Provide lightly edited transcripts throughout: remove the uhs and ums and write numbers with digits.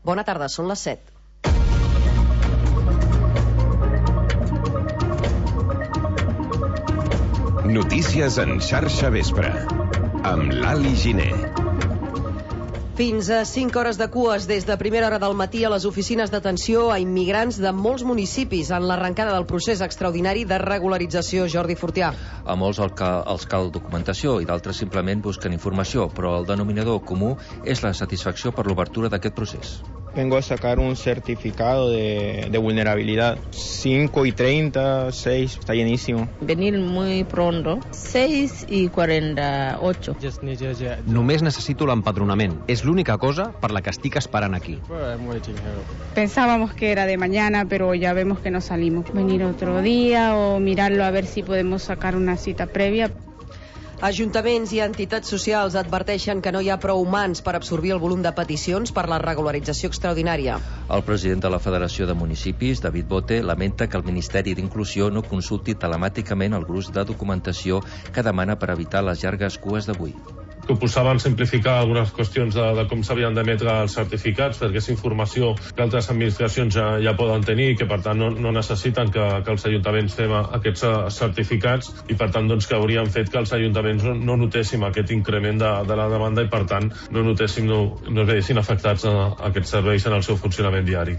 Bona tarda, són les 7. Notícies en xarxa vespre, amb Lali Giner. Fins a 5 hores de cues des de primera hora del matí a les oficines d'atenció a immigrants de molts municipis en l'arrencada del procés extraordinari de regularització. Jordi Fortià. A molts els cal documentació i d'altres simplement busquen informació, però el denominador comú és la satisfacció per l'obertura d'aquest procés. Vengo a sacar un certificado de vulnerabilidad. 5:30, 6, está llenísimo. Venir muy pronto, 6:48. Només necessito l'empadronament. És l'única cosa per la que estic esperant aquí. Pensábamos que era de mañana, pero ya vemos que no salimos. Venir otro día o mirarlo a ver si podemos sacar una cita previa. Ajuntaments i entitats socials adverteixen que no hi ha prou mans per absorbir el volum de peticions per la regularització extraordinària. El president de la Federació de Municipis, David Bote, lamenta que el Ministeri d'Inclusió no consulti telemàticament el gruix de documentació que demana per evitar les llargues cues d'avui. Que proposaven simplificar algunes qüestions de com s'havien d'emetre els certificats, perquè és informació que altres administracions ja poden tenir i que per tant no necessiten que els ajuntaments fem aquests certificats, i per tant que haurien fet que els ajuntaments no notéssim aquest increment de la demanda i per tant no veiessin afectats aquests serveis en el seu funcionament diari.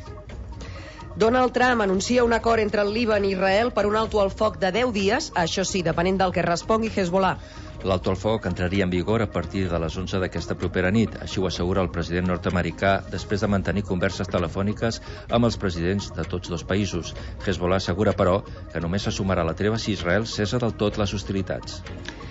Donald Trump anuncia un acord entre el Líban i Israel per un alto al foc de 10 dies, això sí, depenent del que respongui Hezbollah. L'alto al foc entraria en vigor a partir de les 11 d'aquesta propera nit. Així ho assegura el president nord-americà després de mantenir converses telefòniques amb els presidents de tots dos països. Hezbollah assegura, però, que només se sumarà a la treva si Israel cessa del tot les hostilitats.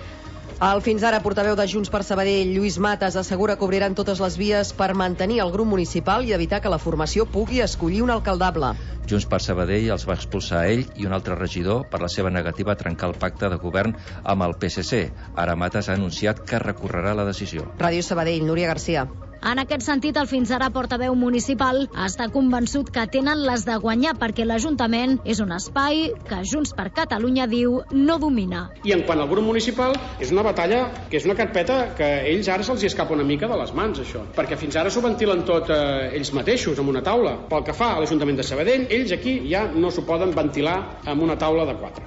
El fins ara portaveu de Junts per Sabadell, Lluís Matas, assegura que obriran totes les vies per mantenir el grup municipal i evitar que la formació pugui escollir un alcaldable. Junts per Sabadell els va expulsar a ell i un altre regidor per la seva negativa a trencar el pacte de govern amb el PSC. Ara Matas ha anunciat que recorrerà la decisió. Ràdio Sabadell, Núria Garcia. En aquest sentit, el fins ara portaveu municipal està convençut que tenen les de guanyar perquè l'Ajuntament és un espai que Junts per Catalunya diu no domina. I en quant al grup municipal, és una batalla que és una carpeta que ells ara se'ls escapa una mica de les mans, això. Perquè fins ara s'ho ventilen tot ells mateixos, amb una taula. Pel que fa a l'Ajuntament de Sabadell, ells aquí ja no s'ho poden ventilar amb una taula de 4.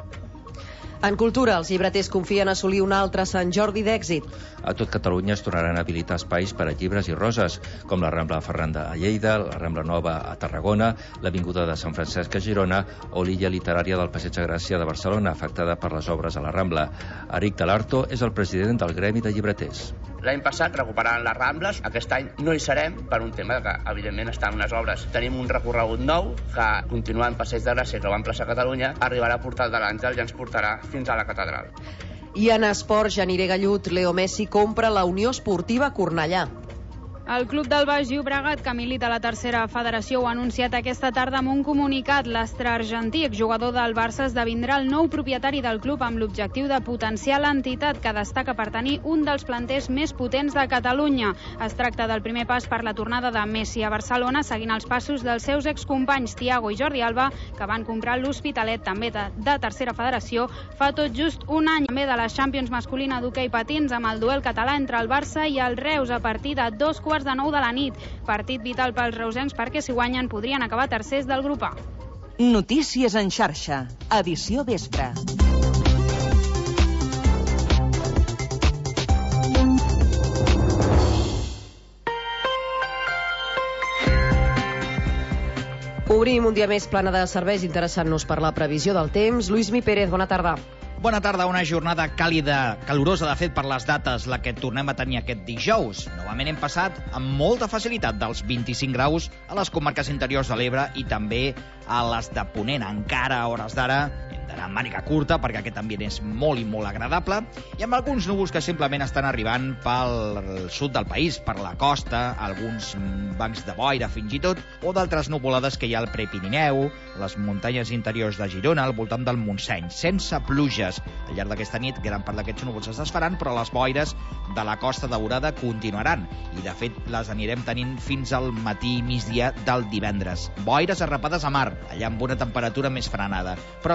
En cultura, els llibreters confien assolir un altre Sant Jordi d'èxit. A tot Catalunya es tornaran a habilitar espais per a llibres i roses, com la Rambla Ferran de Lleida, la Rambla Nova a Tarragona, l'Avinguda de Sant Francesc a Girona o l'illa literària del Passeig de Gràcia de Barcelona, afectada per les obres a la Rambla. Eric Talarto és el president del Gremi de Llibreters. L'any passat recuperant les Rambles, aquest any no hi serem per un tema que, evidentment, estan unes obres. Tenim un recorregut nou que, continuant Passeig de Gràcia, que va en plaça Catalunya, arribarà a Portal de l'Àngel i ens portarà fins a la catedral. I en esports, Janire Gallut, Leo Messi compra la Unió Esportiva Cornellà. El club del Baix Llobregat, que milita a la tercera federació, ho ha anunciat aquesta tarda amb un comunicat. L'astre argentí, exjugador del Barça, esdevindrà el nou propietari del club amb l'objectiu de potenciar l'entitat, que destaca per tenir un dels planters més potents de Catalunya. Es tracta del primer pas per la tornada de Messi a Barcelona, seguint els passos dels seus excompanys Thiago i Jordi Alba, que van comprar l'Hospitalet, també de tercera federació, fa tot just un any. També de la Champions masculina d'hoquei patins, amb el duel català entre el Barça i el Reus a partir de 2:15 de 9 de la nit. Partit vital pels reusencs perquè si guanyen podrien acabar tercers del grup A. Notícies en xarxa, edició vespre. Obrim un dia més plana de serveis, interessant-nos per la previsió del temps. Lluís Pérez, bona tarda. Bona tarda, una jornada càlida, calorosa, de fet, per les dates, la que tornem a tenir aquest dijous. Novament hem passat amb molta facilitat dels 25 graus a les comarques interiors de l'Ebre i també a les de Ponent. Encara a hores d'ara hem d'anar amb màniga curta perquè aquest ambient és molt i molt agradable, i amb alguns núvols que simplement estan arribant pel sud del país, per la costa, alguns bancs de boira fins i tot, o d'altres nuvolades que hi ha al Prepirineu, les muntanyes interiors de Girona, al voltant del Montseny, sense pluges. Al llarg d'aquesta nit, gran part d'aquests núvols es desfaran, però les boires de la Costa Daurada continuaran, i de fet les anirem tenint fins al matí i migdia del divendres. Boires arrapades a mar, allà amb una temperatura més frenada, però la resta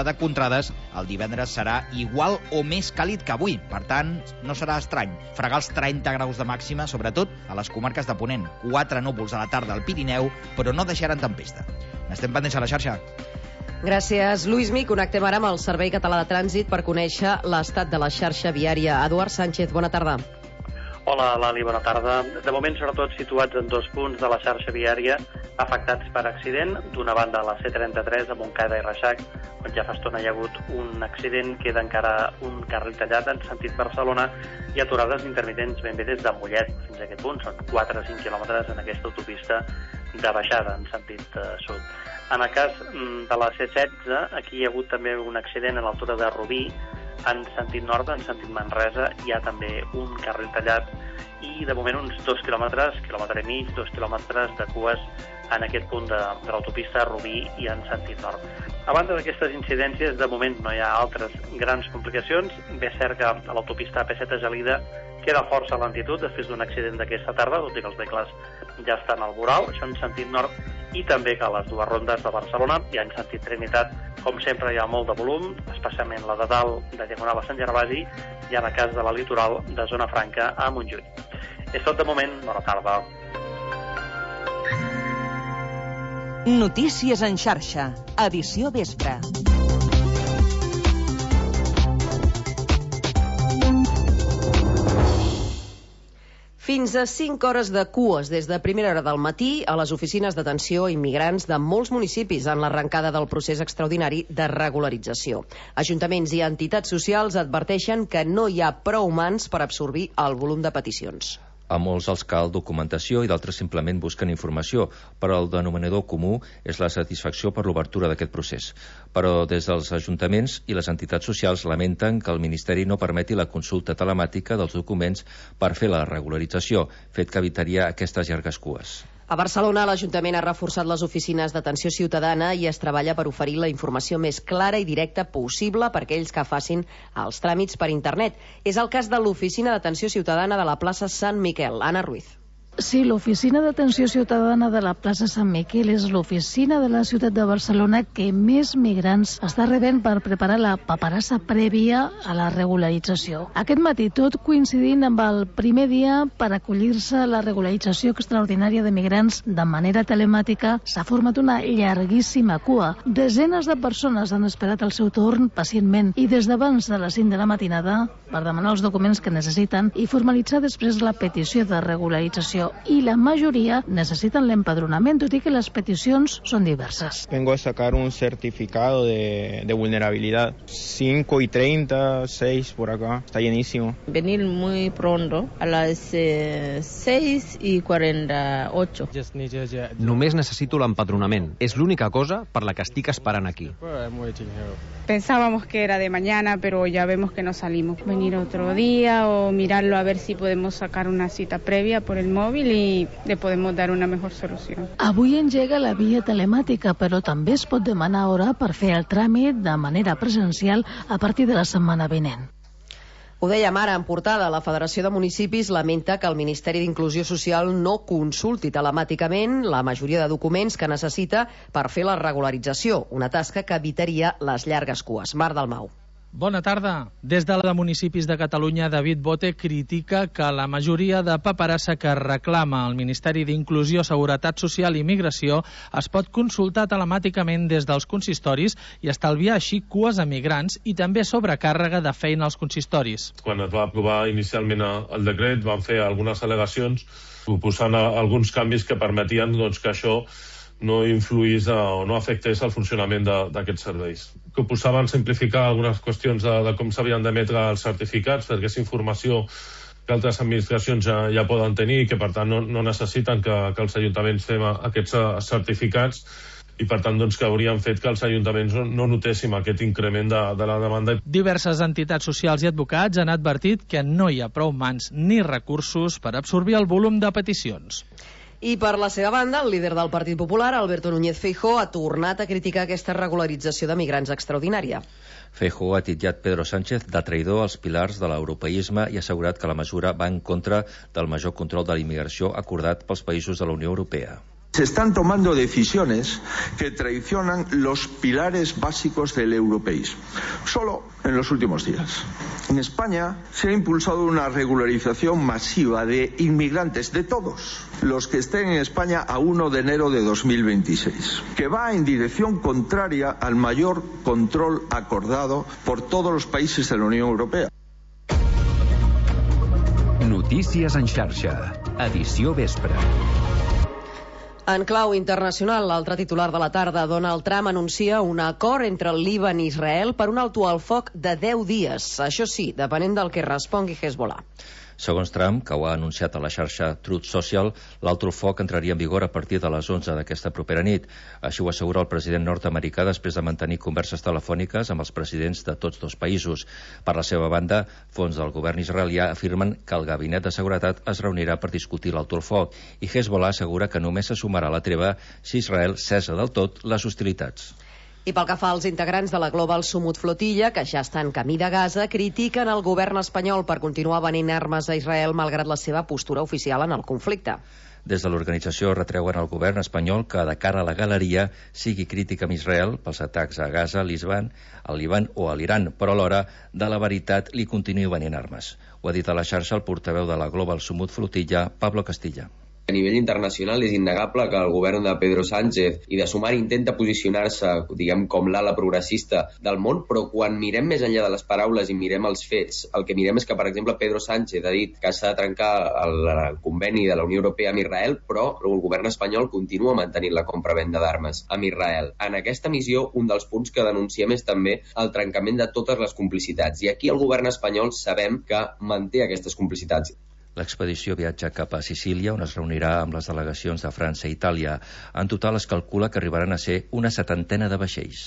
de Contrades, el divendres serà igual o més càlid que avui. Per tant, no serà estrany fregar els 30 graus de màxima, sobretot a les comarques de Ponent. 4 núvols a la tarda al Pirineu, però no deixaran tempesta. N'estem pendents a la xarxa. Gràcies, Luismi. Connectem ara amb el Servei Català de Trànsit per conèixer l'estat de la xarxa viària. Eduard Sánchez, bona tarda. Hola, Lali, bona tarda. De moment, sobretot situats en 2 punts de la xarxa viària afectats per accident. D'una banda, la C33 a Montcada i Reixac, on ja fa estona hi ha hagut un accident, queda encara un carril tallat en sentit Barcelona i aturades intermitents ben bé des de Mollet fins a aquest punt. Són 4 o 5 quilòmetres en aquesta autopista de baixada en sentit sud. En el cas de la C16, aquí hi ha hagut també un accident a l'altura de Rubí, en sentit nord, en sentit Manresa, hi ha també un carril tallat i de moment uns 2 quilòmetres, quilòmetre i mig, 2 quilòmetres de cues en aquest punt de l'autopista Rubí i en sentit nord. A banda d'aquestes incidències, de moment no hi ha altres grans complicacions. Bé cert que a l'autopista AP7 a Gelida queda força lentitud després d'un accident d'aquesta tarda, tot i que els vehicles ja estan al voral, això en sentit nord, i també que a les 2 rondes de Barcelona i en sentit Trinitat, com sempre hi ha molt de volum, especialment la de dalt de Diagonal a Sant Gervasi i en el cas de la litoral de Zona Franca a Montjuïc. És tot de moment, bona tarda. Notícies en xarxa, edició vespre. Fins a 5 hores de cues des de primera hora del matí a les oficines d'atenció a immigrants de molts municipis en l'arrencada del procés extraordinari de regularització. Ajuntaments i entitats socials adverteixen que no hi ha prou mans per absorbir el volum de peticions. A molts els cal documentació i d'altres simplement busquen informació, però el denominador comú és la satisfacció per l'obertura d'aquest procés. Però des dels ajuntaments i les entitats socials lamenten que el Ministeri no permeti la consulta telemàtica dels documents per fer la regularització, fet que evitaria aquestes llargues cues. A Barcelona, l'Ajuntament ha reforçat les oficines d'atenció ciutadana i es treballa per oferir la informació més clara i directa possible per aquells que facin els tràmits per internet. És el cas de l'Oficina d'Atenció Ciutadana de la plaça Sant Miquel. Anna Ruiz. Sí, l'Oficina d'Atenció Ciutadana de la plaça Sant Miquel és l'oficina de la ciutat de Barcelona que més migrants està rebent per preparar la paperassa prèvia a la regularització. Aquest matí, tot coincidint amb el primer dia per acollir-se a la regularització extraordinària de migrants de manera telemàtica, s'ha format una llarguíssima cua. Desenes de persones han esperat el seu torn pacientment i des d'abans de les 5 de la matinada per demanar els documents que necessiten i formalitzar després la petició de regularització. Y la mayoría necesitan el empadronamiento, y que las peticiones son diversas. Vengo a sacar un certificado de vulnerabilidad. 5:30, 6 por acá, está llenísimo. Venir muy pronto, a las 6:48. Només necessito l'empadronament. És l'única cosa per la que estic esperant aquí. Pensábamos que era de mañana, pero ya vemos que no salimos. Venir otro día o mirarlo a ver si podemos sacar una cita previa por el móvil i le podemos dar una mejor solució. Avui engega la via telemàtica, però també es pot demanar hora per fer el tràmit de manera presencial a partir de la setmana vinent. Ho dèiem ara en portada, la Federació de Municipis lamenta que el Ministeri d'Inclusió Social no consulti telemàticament la majoria de documents que necessita per fer la regularització, una tasca que evitaria les llargues cues. Mar Dalmau. Bona tarda. Des de la de Municipis de Catalunya, David Bote critica que la majoria de paperassa que reclama el Ministeri d'Inclusió, Seguretat Social i Migració es pot consultar telemàticament des dels consistoris i estalviar així cues a migrants i també sobrecàrrega de feina als consistoris. Quan es va aprovar inicialment el decret van fer algunes al·legacions proposant alguns canvis que permetien que això no influís o no afectés el funcionament d'aquests serveis. Proposaven simplificar algunes qüestions de com s'havien d'emetre els certificats, perquè és informació que altres administracions ja poden tenir i que per tant no necessiten que els ajuntaments fem aquests certificats i per tant que haurien fet que els ajuntaments no notéssim aquest increment de la demanda. Diverses entitats socials i advocats han advertit que no hi ha prou mans ni recursos per absorbir el volum de peticions. I per la seva banda, el líder del Partit Popular, Alberto Núñez Feijóo, ha tornat a criticar aquesta regularització de migrants extraordinària. Feijóo ha titllat Pedro Sánchez de traïdor als pilars de l'europeisme i ha assegurat que la mesura va en contra del major control de la immigració acordat pels països de la Unió Europea. Se están tomando decisiones que traicionan los pilares básicos del europeísmo. Solo en los últimos días. En España se ha impulsado una regularización masiva de inmigrantes, de todos los que estén en España a 1 de enero de 2026, que va en dirección contraria al mayor control acordado por todos los países de la Unión Europea. Notícies en xarxa, edició vespre. En clau internacional, l'altre titular de la tarda, Donald Trump anuncia un acord entre el Líban i Israel per un alto al foc de 10 dies. Això sí, depenent del que respongui Hezbollah. Segons Trump, que ho ha anunciat a la xarxa Truth Social, l'alto al foc entraria en vigor a partir de les 11 d'aquesta propera nit. Així ho assegura el president nord-americà després de mantenir converses telefòniques amb els presidents de tots dos països. Per la seva banda, fons del govern israelià afirmen que el gabinet de seguretat es reunirà per discutir l'alto al foc i Hezbollah assegura que només se sumarà a la treva si Israel cessa del tot les hostilitats. I pel que fa als integrants de la Global Sumut Flotilla, que ja estan camí de Gaza, critiquen el govern espanyol per continuar venent armes a Israel malgrat la seva postura oficial en el conflicte. Des de l'organització retreuen al govern espanyol que, de cara a la galeria, sigui crític amb Israel pels atacs a Gaza, al Líban o a l'Iran, però alhora, de la veritat, li continuï venent armes. Ho ha dit a la xarxa el portaveu de la Global Sumut Flotilla, Pablo Castilla. A nivell internacional és innegable que el govern de Pedro Sánchez i de Sumar intenta posicionar-se, diguem, com l'ala progressista del món, però quan mirem més enllà de les paraules i mirem els fets, el que mirem és que, per exemple, Pedro Sánchez ha dit que s'ha de trencar el conveni de la Unió Europea amb Israel, però el govern espanyol continua mantenint la compra-venda d'armes amb Israel. En aquesta missió, un dels punts que denunciem és també el trencament de totes les complicitats. I aquí el govern espanyol sabem que manté aquestes complicitats. L'expedició viatja cap a Sicília, on es reunirà amb les delegacions de França i Itàlia. En total es calcula que arribaran a ser una 70 de vaixells.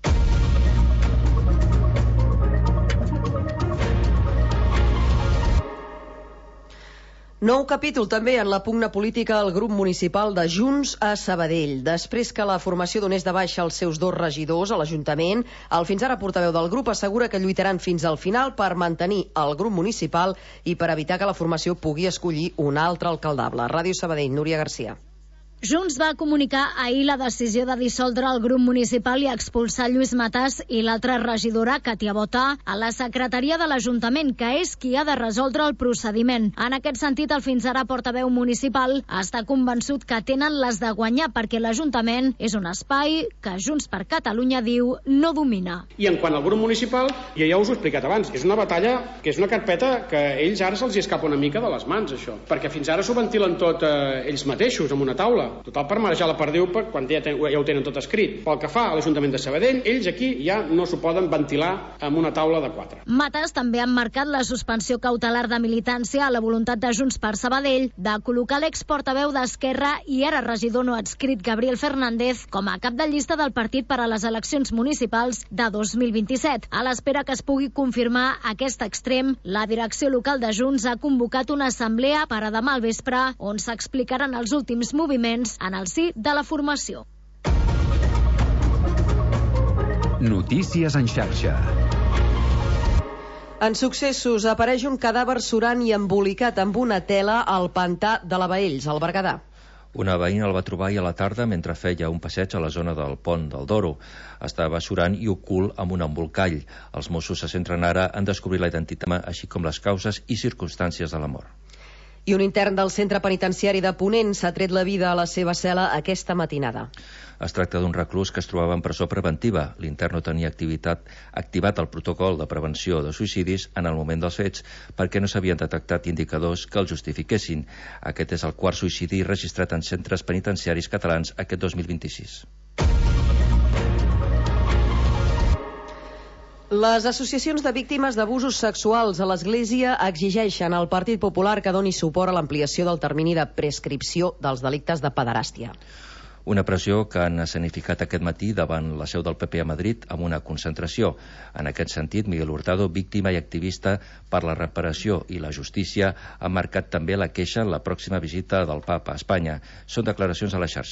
Nou capítol també en la pugna política al grup municipal de Junts a Sabadell. Després que la formació donés de baixa els seus 2 regidors a l'Ajuntament, el fins ara portaveu del grup assegura que lluitaran fins al final per mantenir el grup municipal i per evitar que la formació pugui escollir un altre alcaldable. Ràdio Sabadell, Núria Garcia. Junts va comunicar ahir la decisió de dissoldre el grup municipal i expulsar Lluís Matàs i l'altra regidora, Katia Botà, a la secretaria de l'Ajuntament, que és qui ha de resoldre el procediment. En aquest sentit, el fins ara portaveu municipal està convençut que tenen les de guanyar perquè l'Ajuntament és un espai que Junts per Catalunya diu no domina. I en quant al grup municipal, jo ja us ho he explicat abans, és una batalla que és una carpeta que a ells ara se'ls escapa una mica de les mans, això. Perquè fins ara s'ho ventilen tot ells mateixos, amb una taula. Total, per marejar la perdiu, quan ja ho tenen tot escrit. Pel que fa a l'Ajuntament de Sabadell, ells aquí ja no s'ho poden ventilar amb una taula de 4. Matàs també han marcat la suspensió cautelar de militància a la voluntat de Junts per Sabadell de col·locar l'exportaveu d'Esquerra i ara regidor no adscrit Gabriel Fernández com a cap de llista del partit per a les eleccions municipals de 2027. A l'espera que es pugui confirmar aquest extrem, la direcció local de Junts ha convocat una assemblea per a demà al vespre on s'explicaran els últims moviments en el si de la formació. Notícies en xarxa. En successos, apareix un cadàver surant i embolicat amb una tela al pantà de la Baells, al Berguedà. Una veïna el va trobar ahir a la tarda mentre feia un passeig a la zona del Pont del Doro. Estava surant i ocult amb un embolcall. Els Mossos se centren ara en descobrir la identitat, així com les causes i circumstàncies de la mort. I un intern del centre penitenciari de Ponent s'ha tret la vida a la seva cel·la aquesta matinada. Es tracta d'un reclús que es trobava en presó preventiva. L'intern no tenia activat el protocol de prevenció de suïcidis en el moment dels fets perquè no s'havien detectat indicadors que el justifiquessin. Aquest és el quart suïcidi registrat en centres penitenciaris catalans aquest 2026. Les associacions de víctimes d'abusos sexuals a l'Església exigeixen al Partit Popular que doni suport a l'ampliació del termini de prescripció dels delictes de pederàstia. Una pressió que han escenificat aquest matí davant la seu del PP a Madrid amb una concentració. En aquest sentit, Miguel Hurtado, víctima i activista per la reparació i la justícia, ha marcat també la queixa en la pròxima visita del Papa a Espanya. Són declaracions a la xarxa.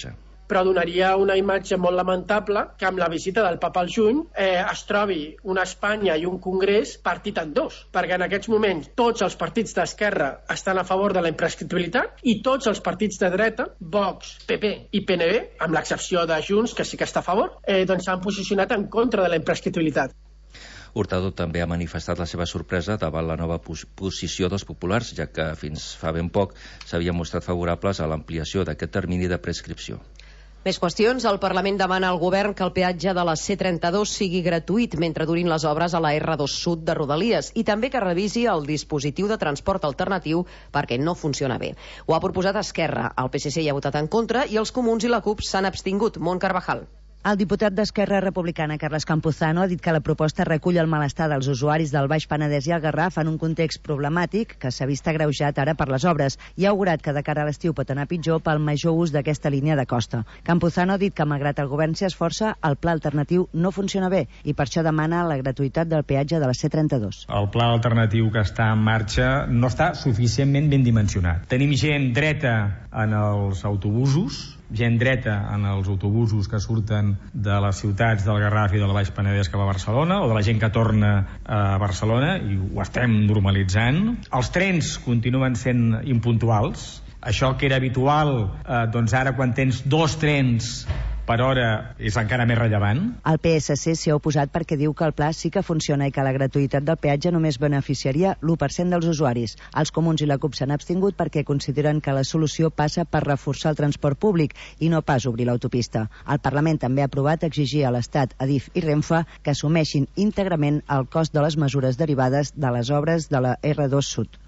però donaria una imatge molt lamentable que amb la visita del papa al juny es trobi una Espanya i un Congrés partit en dos, perquè en aquests moments tots els partits d'esquerra estan a favor de la imprescriptibilitat i tots els partits de dreta, Vox, PP i PNB, amb l'excepció de Junts, que sí que està a favor, doncs s'han posicionat en contra de la imprescriptibilitat. Hurtado també ha manifestat la seva sorpresa davant la nova posició dels populars, ja que fins fa ben poc s'havien mostrat favorables a l'ampliació d'aquest termini de prescripció. Més qüestions. El Parlament demana al govern que el peatge de la C32 sigui gratuït mentre durin les obres a la R2 Sud de Rodalies i també que revisi el dispositiu de transport alternatiu perquè no funciona bé. Ho ha proposat Esquerra. El PSC hi ha votat en contra i els Comuns i la CUP s'han abstingut. Mont Carvajal. El diputat d'Esquerra Republicana, Carles Campuzano, ha dit que la proposta recull el malestar dels usuaris del Baix Penedès i el Garraf en un context problemàtic que s'ha vist agreujat ara per les obres i ha augurat que de cara a l'estiu pot anar pitjor pel major ús d'aquesta línia de costa. Campuzano ha dit que, malgrat el govern s'hi esforça, el pla alternatiu no funciona bé i per això demana la gratuïtat del peatge de la C32. El pla alternatiu que està en marxa no està suficientment ben dimensionat. Tenim gent dreta en els autobusos, gent dreta en els autobusos que surten de les ciutats del Garraf i del Baix Penedès cap a Barcelona, o de la gent que torna a Barcelona, i ho estem normalitzant. Els trens continuen sent impuntuals. Això que era habitual, doncs ara quan tens 2 trens per hora és encara més rellevant. El PSC s'hi ha oposat perquè diu que el pla sí que funciona i que la gratuïtat del peatge només beneficiaria l'1% dels usuaris. Els Comuns i la CUP s'han abstingut perquè consideren que la solució passa per reforçar el transport públic i no pas obrir l'autopista. El Parlament també ha aprovat exigir a l'Estat, Adif i Renfe que assumeixin íntegrament el cost de les mesures derivades de les obres de la R2 Sud.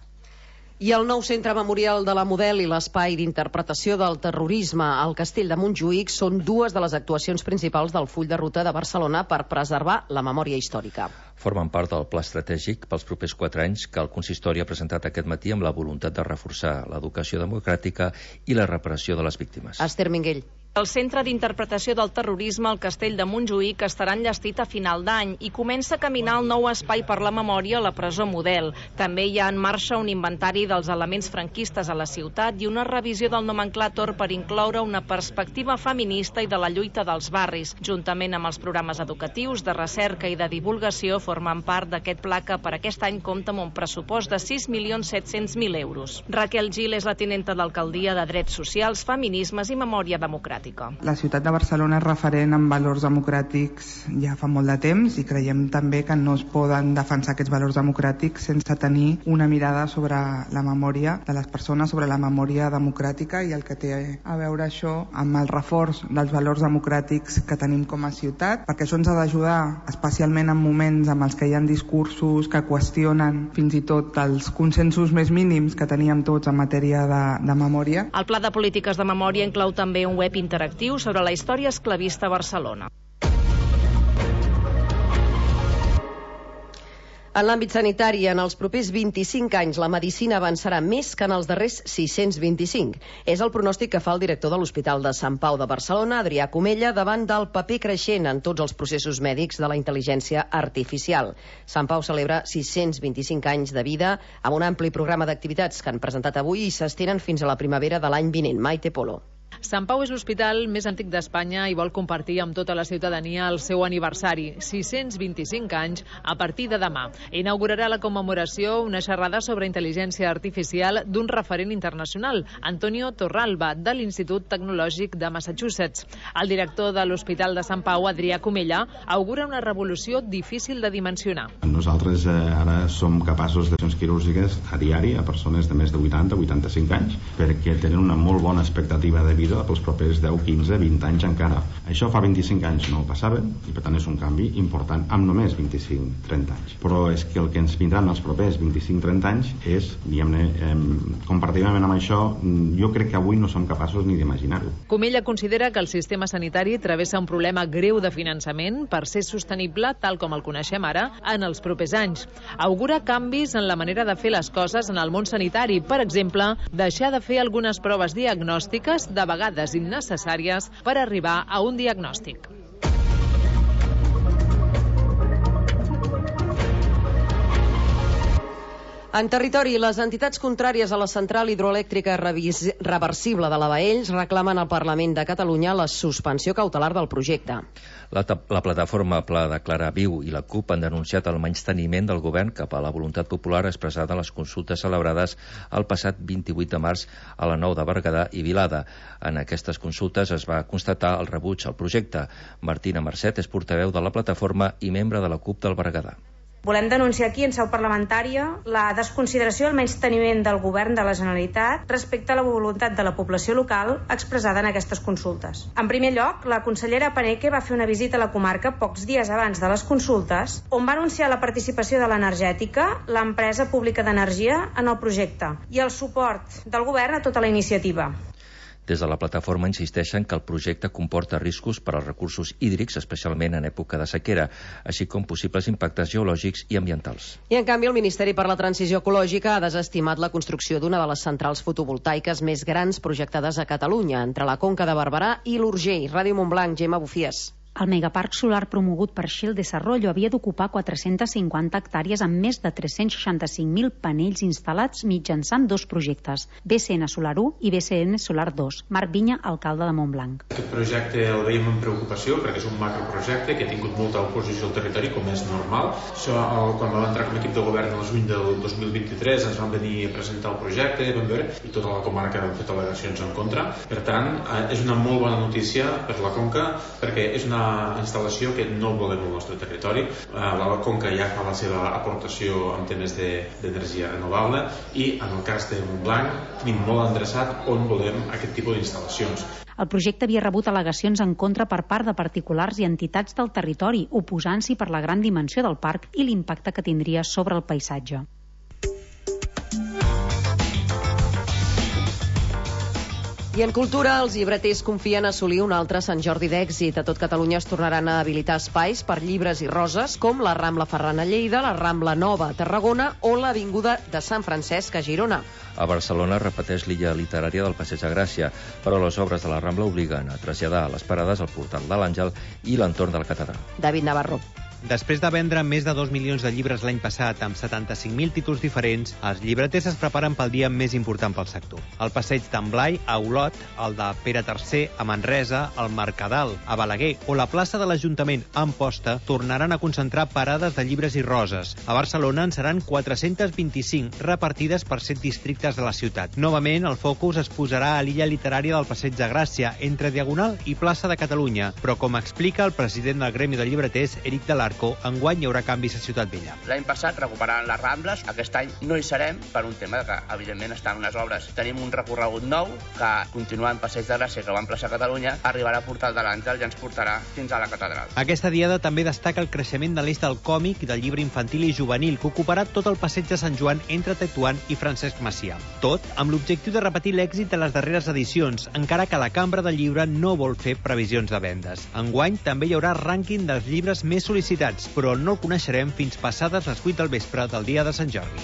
I el nou centre memorial de la Model i l'espai d'interpretació del terrorisme al Castell de Montjuïc són dues de les actuacions principals del full de ruta de Barcelona per preservar la memòria històrica. Formen part del pla estratègic pels propers 4 anys que el consistori ha presentat aquest matí amb la voluntat de reforçar l'educació democràtica i la reparació de les víctimes. Esther Minguell. El Centre d'Interpretació del Terrorisme al Castell de Montjuïc estarà enllestit a final d'any i comença a caminar el nou espai per la memòria a la presó Model. També hi ha en marxa un inventari dels elements franquistes a la ciutat i una revisió del nomenclàtor per incloure una perspectiva feminista i de la lluita dels barris. Juntament amb els programes educatius, de recerca i de divulgació, formen part d'aquest pla que per aquest any compta amb un pressupost de 6.700.000 euros. Raquel Gil és la tinenta d'alcaldia de Drets Socials, Feminismes i Memòria Democràtica. La ciutat de Barcelona és referent en valors democràtics ja fa molt de temps i creiem també que no es poden defensar aquests valors democràtics sense tenir una mirada sobre la memòria de les persones, sobre la memòria democràtica i el que té a veure això amb el reforç dels valors democràtics que tenim com a ciutat, perquè això ens ha d'ajudar especialment en moments en els que hi ha discursos que qüestionen fins i tot els consensos més mínims que teníem tots en matèria de memòria. El Pla de Polítiques de Memòria inclou també un web interactiu sobre la història esclavista a Barcelona. En l'àmbit sanitari, en els propers 25 anys, la medicina avançarà més que en els darrers 625. És el pronòstic que fa el director de l'Hospital de Sant Pau de Barcelona, Adrià Comella, davant del paper creixent en tots els processos mèdics de la intel·ligència artificial. Sant Pau celebra 625 anys de vida amb un ampli programa d'activitats que han presentat avui i s'estenen fins a la primavera de l'any vinent. Maite Polo. Sant Pau és l'hospital més antic d'Espanya i vol compartir amb tota la ciutadania el seu aniversari, 625 anys, a partir de demà. Inaugurarà la commemoració una xerrada sobre intel·ligència artificial d'un referent internacional, Antonio Torralba, de l'Institut Tecnològic de Massachusetts. El director de l'Hospital de Sant Pau, Adrià Comella, augura una revolució difícil de dimensionar. Nosaltres ara som capaços d'accions quirúrgiques a diari a persones de més de 80-85 anys perquè tenen una molt bona expectativa de vida pels propers 10, 15, 20 anys encara. Això fa 25 anys no passava i per tant és un canvi important amb només 25-30 anys. Però és que el que ens vindran els propers 25-30 anys és, diguem-ne, comparativament amb això, jo crec que avui no som capaços ni d'imaginar-ho. Comella considera que el sistema sanitari travessa un problema greu de finançament per ser sostenible, tal com el coneixem ara, en els propers anys. Augura canvis en la manera de fer les coses en el món sanitari. Per exemple, deixar de fer algunes proves diagnòstiques de vegades innecessàries per arribar a un diagnòstic. En territori, les entitats contràries a la central hidroelèctrica reversible de la Baells reclamen al Parlament de Catalunya la suspensió cautelar del projecte. La plataforma Pla de Clara Viu i la CUP han denunciat el menysteniment del govern cap a la voluntat popular expressada en les consultes celebrades el passat 28 de març a la Nou de Berguedà i Vilada. En aquestes consultes es va constatar el rebuig al projecte. Martina Marcet és portaveu de la plataforma i membre de la CUP del Berguedà. Volem denunciar aquí, en seu parlamentària, la desconsideració i el menysteniment del govern de la Generalitat respecte a la voluntat de la població local expressada en aquestes consultes. En primer lloc, la consellera Paneque va fer una visita a la comarca pocs dies abans de les consultes, on va anunciar la participació de l'Energètica, l'empresa pública d'energia, en el projecte, i el suport del govern a tota la iniciativa. Des de la plataforma insisteixen que el projecte comporta riscos per als recursos hídrics, especialment en època de sequera, així com possibles impactes geològics i ambientals. I, en canvi, el Ministeri per la Transició Ecològica ha desestimat la construcció d'una de les centrals fotovoltaiques més grans projectades a Catalunya, entre la Conca de Barberà i l'Urgell. Ràdio Montblanc, Gemma Bufies. El megaparc solar promogut per Shell Desarrollo havia d'ocupar 450 hectàrees amb més de 365.000 panells instal·lats mitjançant dos projectes, BCN Solar 1 i BCN Solar 2. Marc Vinya, alcalde de Montblanc. Aquest projecte el veiem amb preocupació perquè és un macroprojecte que ha tingut molta oposició al territori, com és normal. Això, quan vam entrar com a equip de govern el juny del 2023, ens van venir a presentar el projecte, vam veure, i tota la comarca han fet al·legacions en contra. Per tant, és una molt bona notícia per la Conca, perquè és una instal·lació que no volem al nostre territori. La Conca ja fa la seva aportació en temes d'energia renovable i en el cas de Montblanc tenim molt endreçat on volem aquest tipus d'instal·lacions. El projecte havia rebut al·legacions en contra per part de particulars i entitats del territori, oposant-s'hi per la gran dimensió del parc i l'impacte que tindria sobre el paisatge. I en cultura, els llibreters confien assolir un altre Sant Jordi d'èxit. A tot Catalunya es tornaran a habilitar espais per llibres i roses, com la Rambla Ferran a Lleida, la Rambla Nova a Tarragona o l'Avinguda de Sant Francesc a Girona. A Barcelona repeteix l'illa literària del Passeig de Gràcia, però les obres de la Rambla obliguen a traslladar les parades al portal de l'Àngel i l'entorn de la catedral. David Navarro. Després de vendre més de 2 milions de llibres l'any passat amb 75.000 títols diferents, els llibreters es preparen pel dia més important pel sector. El passeig d'en Blai, a Olot, el de Pere III, a Manresa, el Mercadal, a Balaguer o la plaça de l'Ajuntament, a Amposta, tornaran a concentrar parades de llibres i roses. A Barcelona en seran 425, repartides per 7 districtes de la ciutat. Novament, el focus es posarà a l'illa literària del Passeig de Gràcia, entre Diagonal i plaça de Catalunya, però com explica el president del Gremi de Llibreters, Eric Delar, enguany hi haurà canvis a Ciutat Vella. L'any passat recuperaran les Rambles, aquest any no hi serem per un tema que evidentment estan unes obres. Tenim un recorregut nou que continuant Passeig de Gràcia que va en plaça Catalunya, arribarà a Portal de l'Àngel i ens portarà fins a la catedral. Aquesta diada també destaca el creixement de l'eix del còmic i del llibre infantil i juvenil que ocuparà tot el passeig de Sant Joan entre Tetuan i Francesc Macià. Tot amb l'objectiu de repetir l'èxit de les darreres edicions, encara que la Cambra del Llibre no vol fer previsions de vendes. Enguany també hi haurà rànquing dels llibres més sol·licitats, però no el coneixerem fins passades les 8 del vespre del dia de Sant Jordi.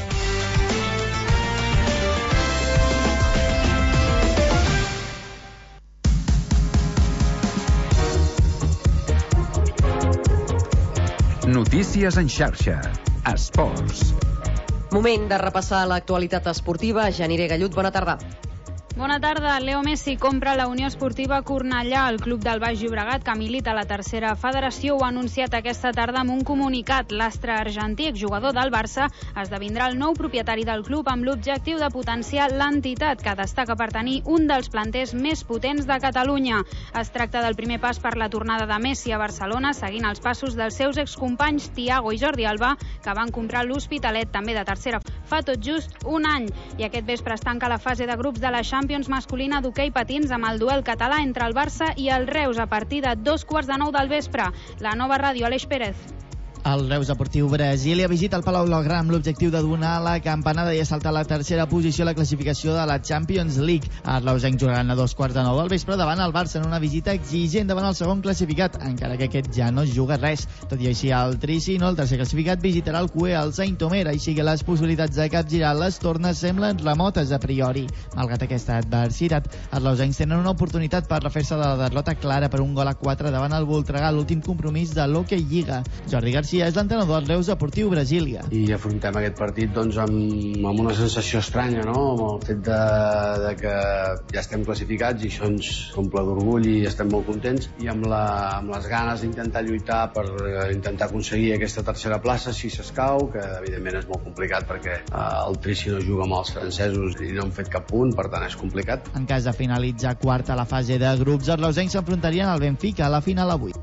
Notícies en xarxa. Esports. Moment de repassar l'actualitat esportiva. Janire Gallut, bona tarda. Bona tarda. Leo Messi compra la Unió Esportiva Cornellà. El club del Baix Llobregat, que milita a la tercera federació, ho ha anunciat aquesta tarda amb un comunicat. L'astre argentí, exjugador del Barça, esdevindrà el nou propietari del club amb l'objectiu de potenciar l'entitat, que destaca per tenir un dels planters més potents de Catalunya. Es tracta del primer pas per la tornada de Messi a Barcelona, seguint els passos dels seus excompanys Thiago i Jordi Alba, que van comprar l'Hospitalet, també de tercera, fa tot just un any. I aquest vespre es tanca la fase de grups de la Champions masculina d'hoquei patins amb el duel català entre el Barça i el Reus a partir de 2:15 del vespre. La Nova Ràdio, Aleix Pérez. El Reus Deportiu Brasília visita el Palau Blaugrana amb l'objectiu de donar la campanada i assaltar la tercera posició a la classificació de la Champions League. Els reusencs jugaran a 2:15 del vespre davant el Barça en una visita exigent davant el segon classificat, encara que aquest ja no juga res. Tot i així, el Tricino, el tercer classificat, visitarà el CUE al Saint-Omer, així que les possibilitats de capgirar les tornes semblen remotes a priori. Malgrat aquesta adversitat, els reusencs tenen una oportunitat per refer-se de la derrota clara per 1-4 davant el Voltregà, l'últim compromís de l'Hockey Lliga. Jordi García Garcia és l'entrenador del Reus Deportiu Brasília. I afrontem aquest partit doncs, amb una sensació estranya, no? Amb el fet de que ja estem classificats i això ens omple d'orgull i estem molt contents, i amb les ganes d'intentar lluitar per intentar aconseguir aquesta tercera plaça si s'escau, que evidentment és molt complicat perquè el Trici no juga amb els francesos i no han fet cap punt, per tant és complicat. En cas de finalitzar quarta a la fase de grups, els reusencs s'enfrontarien al Benfica a la final avui.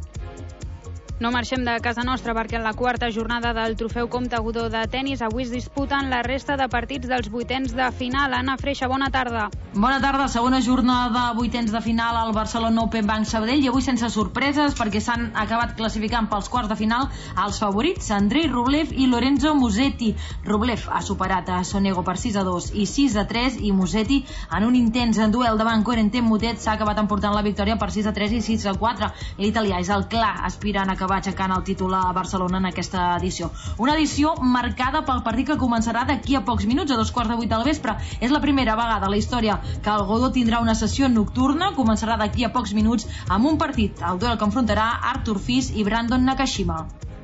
No marxem de casa nostra perquè en la quarta jornada del Trofeu Comte Godó de tenis avui es disputen la resta de partits dels vuitens de final. Anna Freixa, bona tarda. Bona tarda, segona jornada de vuitens de final al Barcelona Open Bank Sabadell, i avui sense sorpreses perquè s'han acabat classificant pels quarts de final els favorits, Andrei Rublev i Lorenzo Musetti. Rublev ha superat a Sonego per 6-2 i 6-3 i Musetti en un intens duel davant Corentin Moutet s'ha acabat emportant la victòria per 6-3 i 6-4. L'italià és el clar aspirant a acabar aixecant el títol a Barcelona en aquesta edició. Una edició marcada pel partit que començarà d'aquí a pocs minuts, a 7:15 del vespre. És la primera vegada a la història que el Godó tindrà una sessió nocturna. Començarà d'aquí a pocs minuts amb un partit, el duel que enfrontarà Artur Fis i Brandon Nakashima.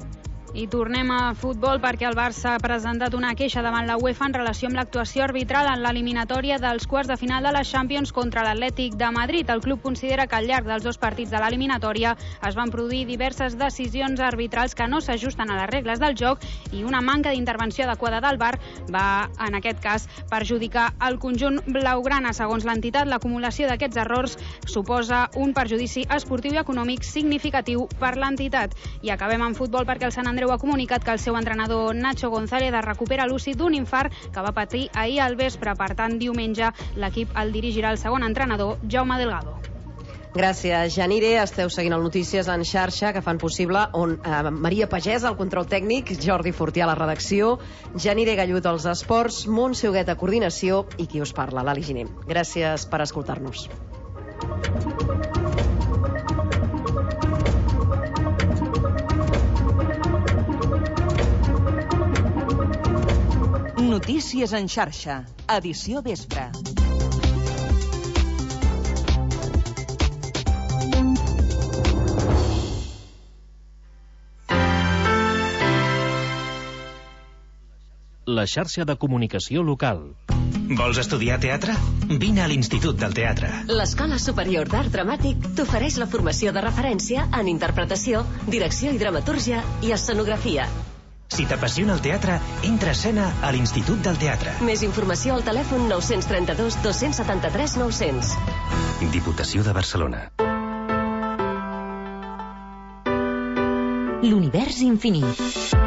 I tornem a futbol perquè el Barça ha presentat una queixa davant la UEFA en relació amb l'actuació arbitral en l'eliminatòria dels quarts de final de la Champions contra l'Atlètic de Madrid. El club considera que al llarg dels dos partits de l'eliminatòria es van produir diverses decisions arbitrals que no s'ajusten a les regles del joc i una manca d'intervenció adequada del VAR va, en aquest cas, perjudicar el conjunt blaugrana. Segons l'entitat, l'acumulació d'aquests errors suposa un perjudici esportiu i econòmic significatiu per l'entitat. I acabem en futbol perquè el Sant Andreu ha comunicat que el seu entrenador Nacho González es recupera lúcid d'un infart que va patir ahir al vespre. Per tant, diumenge l'equip el dirigirà el segon entrenador, Jaume Delgado. Gràcies, Janire. Esteu seguint el Notícies en xarxa que fan possible, on Maria Pagès, al control tècnic, Jordi Fortià a la redacció, Janire Gallut als esports, Montse Huguet a coordinació i qui us parla, l'Ali Giner. Gràcies per escoltar-nos. Notícies en xarxa, edició vespre. La xarxa de comunicació local. Vols estudiar teatre? Vine a l'Institut del Teatre. L'Escola Superior d'Art Dramàtic t'ofereix la formació de referència en interpretació, direcció i dramatúrgia i escenografia. Si t'apassiona el teatre, entra a escena a l'Institut del Teatre. Més informació al telèfon 932 273 900. Diputació de Barcelona. L'univers infinit.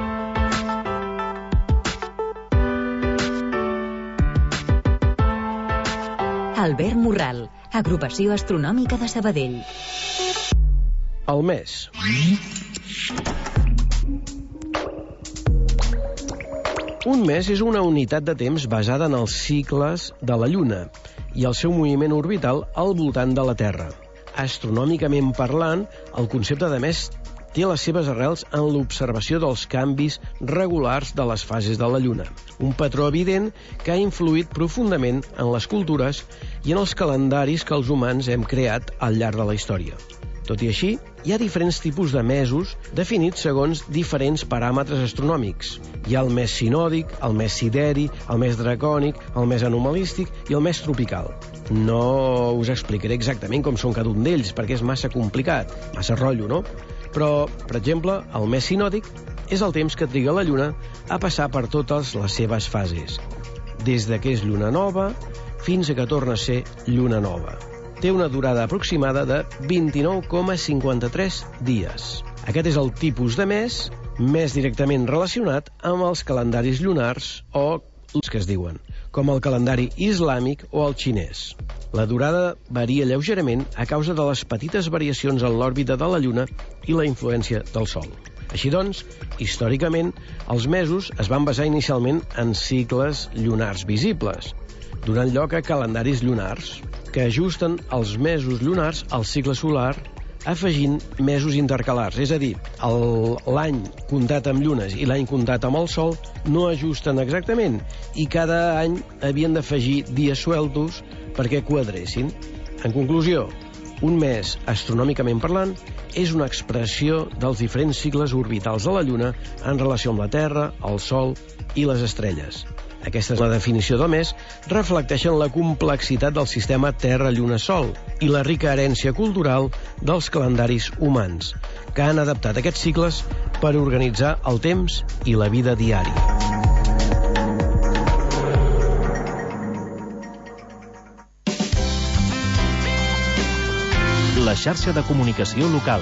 Albert Morral, Agrupació Astronòmica de Sabadell. El mes. Un mes és una unitat de temps basada en els cicles de la Lluna i el seu moviment orbital al voltant de la Terra. Astronòmicament parlant, el concepte de mes té les seves arrels en l'observació dels canvis regulars de les fases de la Lluna, un patró evident que ha influït profundament en les cultures i en els calendaris que els humans hem creat al llarg de la història. Tot i així, hi ha diferents tipus de mesos definits segons diferents paràmetres astronòmics. Hi ha el mes sinòdic, el mes sideri, el mes dracònic, el mes anomalístic i el mes tropical. No us explicaré exactament com són cada un d'ells, perquè és massa complicat, massa rotllo, no? Però, per exemple, el mes sinòdic és el temps que triga la Lluna a passar per totes les seves fases, des de que és lluna nova fins a que torna a ser lluna nova. Té una durada aproximada de 29,53 dies. Aquest és el tipus de mes més directament relacionat amb els calendaris lunars o els que es diuen, com el calendari islàmic o el xinès. La durada varia lleugerament a causa de les petites variacions en l'òrbita de la Lluna i la influència del Sol. Així doncs, històricament, els mesos es van basar inicialment en cicles lunars visibles, donant lloc a calendaris lunars, que ajusten els mesos lunars al cicle solar afegint mesos intercalars, és a dir, l'any comptat amb llunes i l'any comptat amb el sol no ajusten exactament i cada any havien d'afegir dies sueltos perquè quadressin. En conclusió, Un mes, astronòmicament parlant, és una expressió dels diferents cicles orbitals de la Lluna en relació amb la Terra, el Sol i les estrelles. Aquesta és la definició del mes, reflecteixen la complexitat del sistema Terra-Lluna-Sol i la rica herència cultural dels calendaris humans, que han adaptat aquests cicles per organitzar el temps i la vida diària. La xarxa de comunicació local.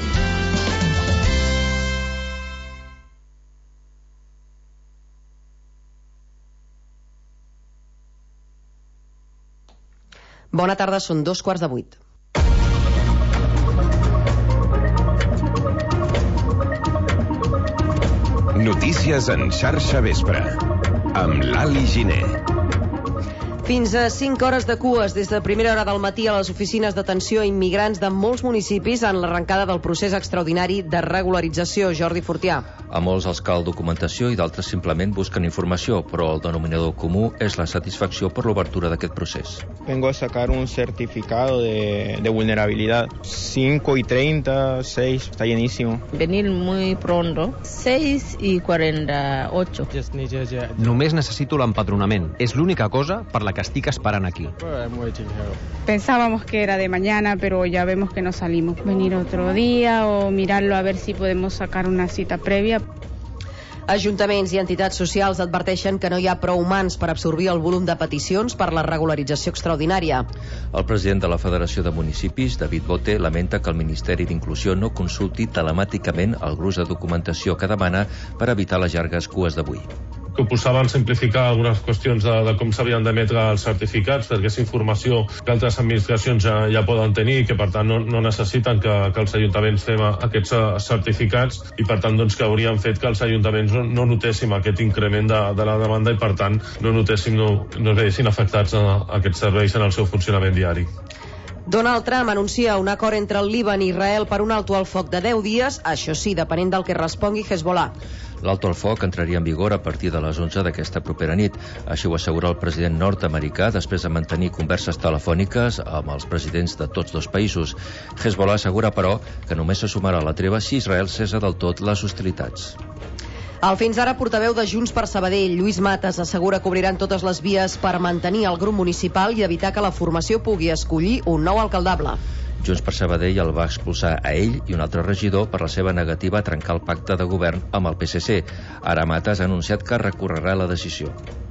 Bona tarda, són 7:15. Notícies en xarxa vespre, amb l'Ali Giner. Fins a 5 hores de cues des de primera hora del matí a les oficines d'atenció a immigrants de molts municipis en l'arrencada del procés extraordinari de regularització. Jordi Fortià. A molts els cal documentació i d'altres simplement busquen informació, però el denominador comú és la satisfacció per l'obertura d'aquest procés. Vengo a sacar un certificado de vulnerabilidad. 5:30, 6, está llenísimo. Venir muy pronto, 6:48. Només necessito l'empadronament. És l'única cosa per la que estic esperant aquí. Pensábamos que era de mañana, pero ya vemos que no salimos. Venir otro día o mirarlo a ver si podemos sacar una cita previa. Ajuntaments i entitats socials adverteixen que no hi ha prou mans per absorbir el volum de peticions per la regularització extraordinària. El president de la Federació de Municipis, David Bote, lamenta que el Ministeri d'Inclusió no consulti telemàticament el gruix de documentació que demana per evitar les llargues cues d'avui. Proposaven simplificar algunes qüestions de com s'havien d'emetre els certificats, perquè és informació que altres administracions ja poden tenir i que per tant no necessiten que els ajuntaments fem aquests certificats i per tant doncs, que haurien fet que els ajuntaments no notéssim aquest increment de la demanda i per tant no notéssim, no veiessin afectats aquests serveis en el seu funcionament diari. Donald Trump anuncia un acord entre el Líban i Israel per un alto al foc de 10 dies, això sí, depenent del que respongui Hezbollah. L'alto al foc entraria en vigor a partir de les 11 d'aquesta propera nit. Així ho assegura el president nord-americà després de mantenir converses telefòniques amb els presidents de tots dos països. Hezbollah assegura, però, que només se sumarà a la treva si Israel cessa del tot les hostilitats. El fins ara portaveu de Junts per Sabadell, Lluís Matas, assegura que obriran totes les vies per mantenir el grup municipal i evitar que la formació pugui escollir un nou alcaldable. Junts per Sabadell el va expulsar a ell i un altre regidor per la seva negativa a trencar el pacte de govern amb el PSC. Ara Matas ha anunciat que recorrerà la decisió.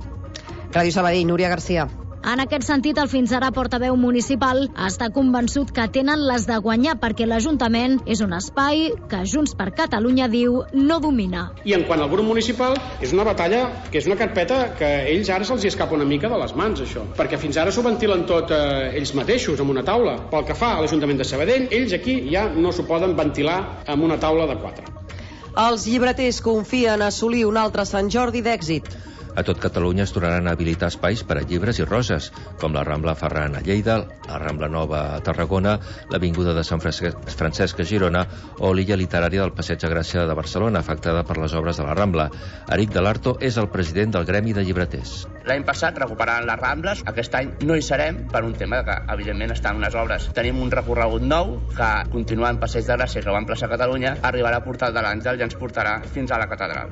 Ràdio Sabadell, Núria Garcia. En aquest sentit, el fins ara portaveu municipal està convençut que tenen les de guanyar perquè l'Ajuntament és un espai que Junts per Catalunya diu no domina. I en quant al grup municipal, és una batalla que és una carpeta que ells ara se'ls escapa una mica de les mans, això. Perquè fins ara s'ho ventilen tot ells mateixos, amb una taula. Pel que fa a l'Ajuntament de Sabadell, ells aquí ja no s'ho poden ventilar amb una taula de 4. Els llibreters confien a assolir un altre Sant Jordi d'èxit. A tot Catalunya es tornaran a habilitar espais per a llibres i roses, com la Rambla Ferran a Lleida, la Rambla Nova a Tarragona, l'Avinguda de Sant Francesc a Girona o l'illa literària del Passeig de Gràcia de Barcelona, afectada per les obres de la Rambla. Eric Delarto és el president del Gremi de Llibreters. L'any passat recuperant les Rambles, aquest any no hi serem per un tema que, evidentment, estan unes obres. Tenim un recorregut nou que, continuant Passeig de Gràcia, que va en plaça Catalunya, arribarà a Portal de l'Àngel i ens portarà fins a la catedral.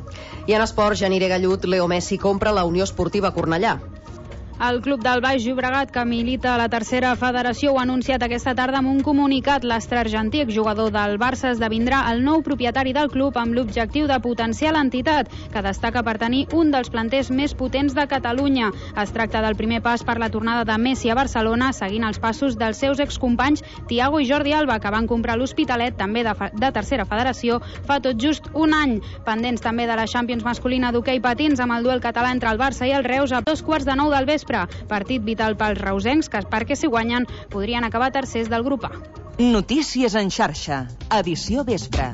I en esports, Janire Gallut, Leo Messi compra la Unió Esportiva Cornellà. El club del Baix Llobregat, que milita a la tercera federació, ho ha anunciat aquesta tarda amb un comunicat. L'astre argentí, jugador del Barça, esdevindrà el nou propietari del club amb l'objectiu de potenciar l'entitat, que destaca per tenir un dels planters més potents de Catalunya. Es tracta del primer pas per la tornada de Messi a Barcelona, seguint els passos dels seus excompanys Thiago i Jordi Alba, que van comprar l'Hospitalet, també de tercera federació, fa tot just un any. Pendents també de la Champions masculina d'hoquei patins, amb el duel català entre el Barça i el Reus a 8:45 del vespre. Partit vital pels reusencs, que perquè si guanyen podrien acabar tercers del grup A. Notícies en xarxa, edició vespre.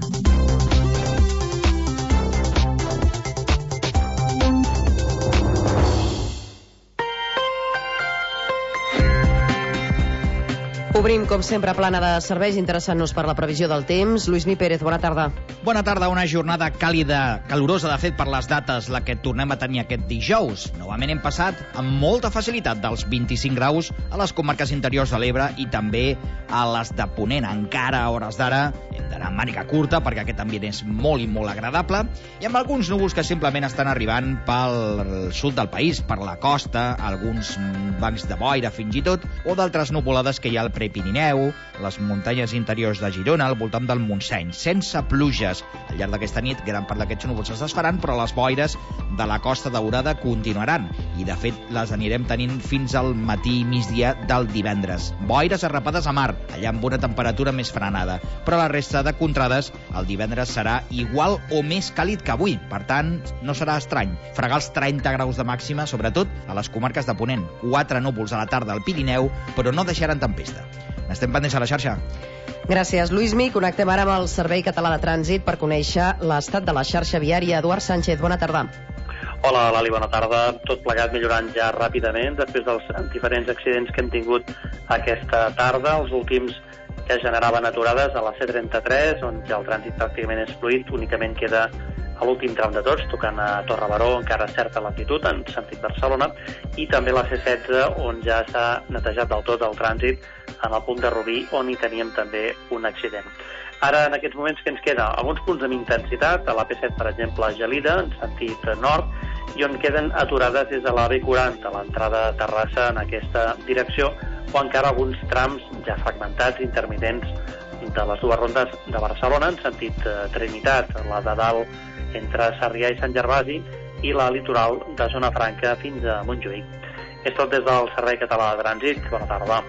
Obrim, com sempre, plana de serveis, interessant-nos per la previsió del temps. Lluís Mi Pérez, bona tarda. Bona tarda, una jornada càlida, calorosa, de fet, per les dates, la que tornem a tenir aquest dijous. Novament hem passat amb molta facilitat dels 25 graus a les comarques interiors de l'Ebre i també a les de Ponent. Encara a hores d'ara hem d'anar amb màniga curta perquè aquest ambient és molt i molt agradable i amb alguns núvols que simplement estan arribant pel sud del país, per la costa, alguns bancs de boira fins i tot, o d'altres nuvolades que hi ha al Prepirineu, les muntanyes interiors de Girona, al voltant del Montseny, sense pluges. Al llarg d'aquesta nit, gran part d'aquests núvols es desfaran, però les boires de la Costa Daurada continuaran i, de fet, les anirem tenint fins al matí i migdia del divendres. Boires arrapades a mar, allà amb una temperatura més frenada, però la resta de contrades el divendres serà igual o més càlid que avui. Per tant, no serà estrany fregar els 30 graus de màxima, sobretot a les comarques de Ponent. 4 núvols a la tarda al Pirineu, però no deixaran tempesta. Estem pendents a la xarxa. Gràcies, Lluís Mi. Connectem ara amb el Servei Català de Trànsit per conèixer l'estat de la xarxa viària. Eduard Sánchez, bona tarda. Hola, Lali, bona tarda. Tot plegat millorant ja ràpidament després dels diferents accidents que hem tingut aquesta tarda. Els últims que generaven aturades a la C33, on ja el trànsit pràcticament és fluid, únicament queda a l'últim tram de tots, tocant a Torre-Baró, encara a certa latitud, en sentit Barcelona, i també la C16, on ja s'ha netejat del tot el trànsit en el punt de Rubí, on hi teníem també un accident. Ara, en aquests moments, que ens queda? Alguns punts amb intensitat, a la P7, per exemple, a Gelida, en sentit nord, i on queden aturades des de la B40, a l'entrada de Terrassa, en aquesta direcció, o encara alguns trams ja fragmentats, intermitents, de les dues rondes de Barcelona, en sentit Trinitat, la de dalt entre Sarrià i Sant Gervasi, i la litoral de Zona Franca fins a Montjuïc. És tot des del Servei Català de Trànsit. Bona tarda.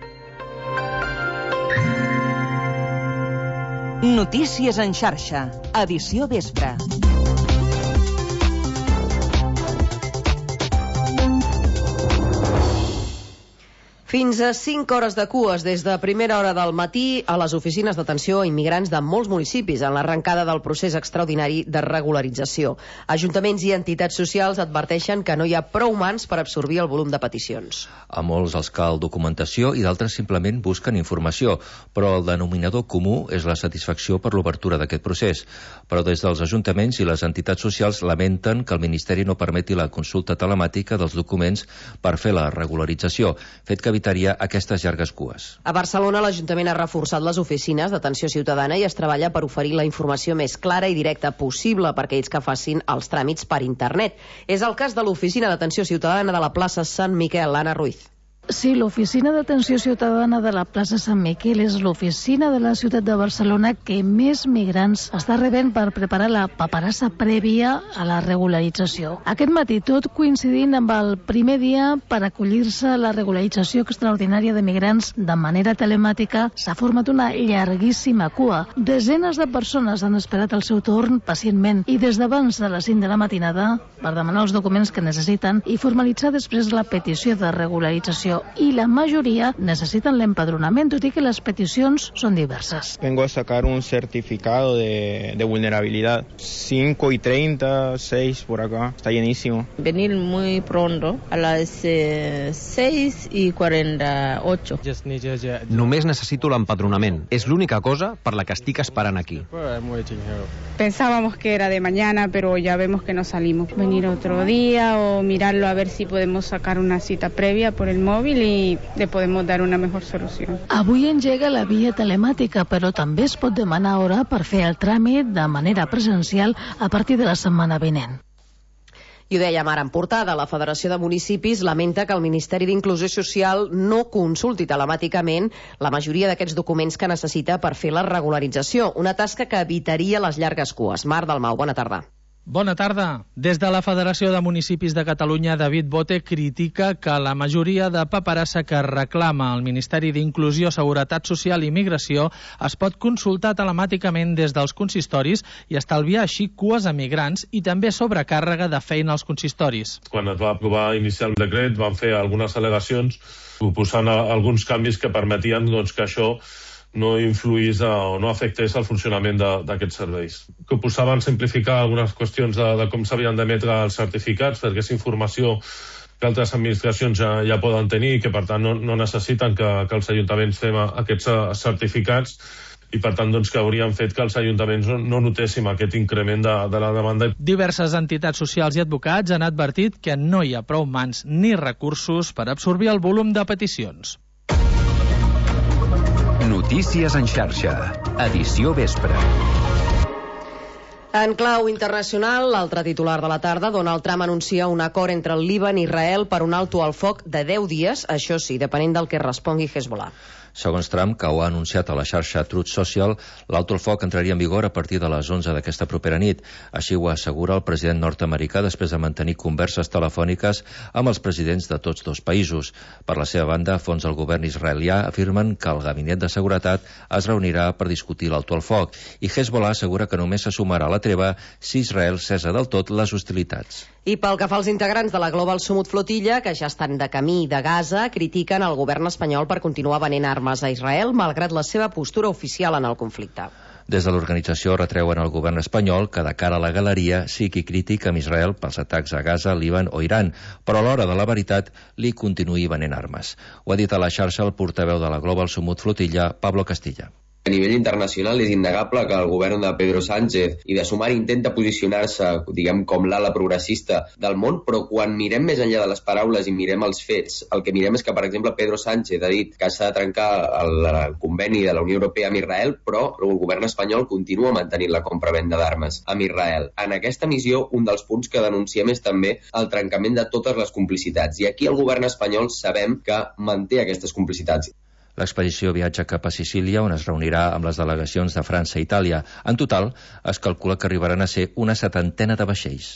Notícies en xarxa, edició vespre. Fins a 5 hores de cues des de primera hora del matí a les oficines d'atenció a immigrants de molts municipis en l'arrencada del procés extraordinari de regularització. Ajuntaments i entitats socials adverteixen que no hi ha prou mans per absorbir el volum de peticions. A molts els cal documentació i d'altres simplement busquen informació, però el denominador comú és la satisfacció per l'obertura d'aquest procés. Però des dels ajuntaments i les entitats socials lamenten que el Ministeri no permeti la consulta telemàtica dels documents per fer la regularització, fet que evitaria aquestes llargues cues. A Barcelona, l'Ajuntament ha reforçat les oficines d'atenció ciutadana i es treballa per oferir la informació més clara i directa possible per aquells que facin els tràmits per internet. És el cas de l'Oficina d'Atenció Ciutadana de la plaça Sant Miquel, Anna Ruiz. Sí, l'Oficina d'Atenció Ciutadana de la plaça Sant Miquel és l'oficina de la ciutat de Barcelona que més migrants està rebent per preparar la paperassa prèvia a la regularització. Aquest matí, tot coincidint amb el primer dia per acollir-se a la regularització extraordinària de migrants de manera telemàtica, s'ha format una llarguíssima cua. Desenes de persones han esperat el seu torn pacientment i des d'abans de les 5 de la matinada per demanar els documents que necessiten i formalitzar després la petició de regularització. Y la mayoría necesitan el empadronamiento, y que las peticiones son diversas. Vengo a sacar un certificado de vulnerabilidad. 5:30, 6 por acá. Está llenísimo. Venir muy pronto, a las 6:48. Només necessito l'empadronament. És l'única cosa per la que estic esperant aquí. Pensábamos que era de mañana, pero ya vemos que no salimos. Venir otro día o mirarlo a ver si podemos sacar una cita previa por el móvil i le podemos dar una mejor solució. Avui engega la via telemàtica, però també es pot demanar hora per fer el tràmit de manera presencial a partir de la setmana vinent. I ho dèiem ara en portada, la Federació de Municipis lamenta que el Ministeri d'Inclusió Social no consulti telemàticament la majoria d'aquests documents que necessita per fer la regularització, una tasca que evitaria les llargues cues. Marc Dalmau, bona tarda. Bona tarda. Des de la Federació de Municipis de Catalunya, David Bote critica que la majoria de paperassa que reclama el Ministeri d'Inclusió, Seguretat Social i Migració es pot consultar telemàticament des dels consistoris i estalviar així cues a migrants i també sobrecàrrega de feina als consistoris. Quan es va aprovar iniciar el decret van fer algunes al·legacions proposant alguns canvis que permetien que això no influís o no afectés el funcionament d'aquests serveis. Que proposaven simplificar algunes qüestions de com s'havien d'emetre els certificats, perquè és informació que altres administracions ja poden tenir i que per tant no necessiten que els ajuntaments fem aquests certificats, i per tant doncs, que haurien fet que els ajuntaments no notéssim aquest increment de la demanda. Diverses entitats socials i advocats han advertit que no hi ha prou mans ni recursos per absorbir el volum de peticions. Notícies en xarxa, edició vespre. En clau internacional, l'altre titular de la tarda, Donald Trump anuncia un acord entre el Líban i Israel per un alto al foc de 10 dies, això sí, depenent del que respongui Hezbollah. Segons Trump, que ho ha anunciat a la xarxa Truth Social, l'alto al foc entraria en vigor a partir de les 11 d'aquesta propera nit. Així ho assegura el president nord-americà després de mantenir converses telefòniques amb els presidents de tots dos països. Per la seva banda, fons del govern israelià afirmen que el gabinet de seguretat es reunirà per discutir l'alto al foc i Hezbollah assegura que només se sumarà a la treva si Israel cessa del tot les hostilitats. I pel que fa als integrants de la Global Summit Flotilla, que ja estan de camí de Gaza, critiquen el govern espanyol per continuar venent armes a Israel, malgrat la seva postura oficial en el conflicte. Des de l'organització retreuen al govern espanyol que de cara a la galeria sigui crític amb Israel pels atacs a Gaza, Líban o Iran, però a l'hora de la veritat li continuï venent armes. Ho ha dit a la xarxa el portaveu de la Global Summit Flotilla, Pablo Castilla. A nivell internacional és innegable que el govern de Pedro Sánchez i de Sumar intenta posicionar-se, diguem, com l'ala progressista del món, però quan mirem més enllà de les paraules i mirem els fets, el que mirem és que, per exemple, Pedro Sánchez ha dit que s'ha de trencar el conveni de la Unió Europea amb Israel, però el govern espanyol continua mantenint la compra-venda d'armes amb Israel. En aquesta missió, un dels punts que denunciem és també el trencament de totes les complicitats. I aquí el govern espanyol sabem que manté aquestes complicitats. L'expedició viatja cap a Sicília, on es reunirà amb les delegacions de França i Itàlia. En total, es calcula que arribaran a ser una 70 de vaixells.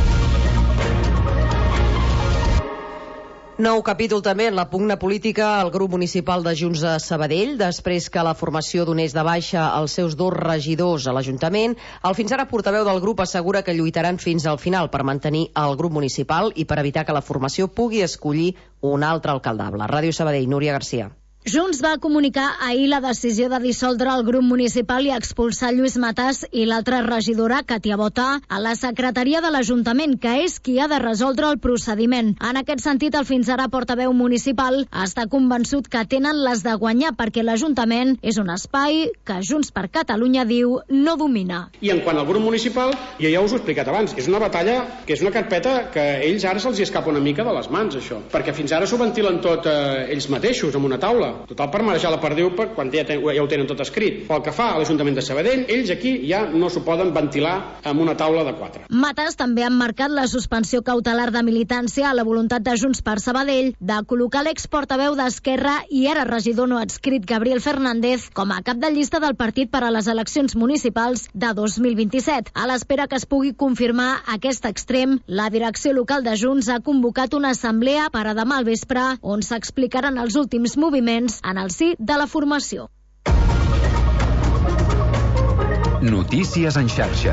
Nou capítol també en la pugna política al grup municipal de Junts a Sabadell, després que la formació donés de baixa els seus 2 regidors a l'Ajuntament. El fins ara portaveu del grup assegura que lluitaran fins al final per mantenir el grup municipal i per evitar que la formació pugui escollir un altre alcaldable. Ràdio Sabadell, Núria Garcia. Junts va comunicar ahir la decisió de dissoldre el grup municipal i expulsar Lluís Matàs i l'altra regidora, Katia Botà, a la secretaria de l'Ajuntament, que és qui ha de resoldre el procediment. En aquest sentit, el fins ara portaveu municipal està convençut que tenen les de guanyar perquè l'Ajuntament és un espai que Junts per Catalunya diu no domina. I en quant al grup municipal, jo ja us ho he explicat abans, és una batalla que és una carpeta que a ells ara se'ls escapa una mica de les mans, això. Perquè fins ara s'ho ventilen tot ells mateixos, amb una taula. Total, per marejar la perdiu quan ja ho tenen tot escrit. Pel que fa a l'Ajuntament de Sabadell, ells aquí ja no s'ho poden ventilar amb una taula de 4. Matàs també ha marcat la suspensió cautelar de militància a la voluntat de Junts per Sabadell de col·locar l'exportaveu d'Esquerra i ara regidor no adscrit Gabriel Fernández com a cap de llista del partit per a les eleccions municipals de 2027. A l'espera que es pugui confirmar aquest extrem, la direcció local de Junts ha convocat una assemblea per a demà al vespre on s'explicaran els últims moviments en el si de la formació. Notícies en xarxa.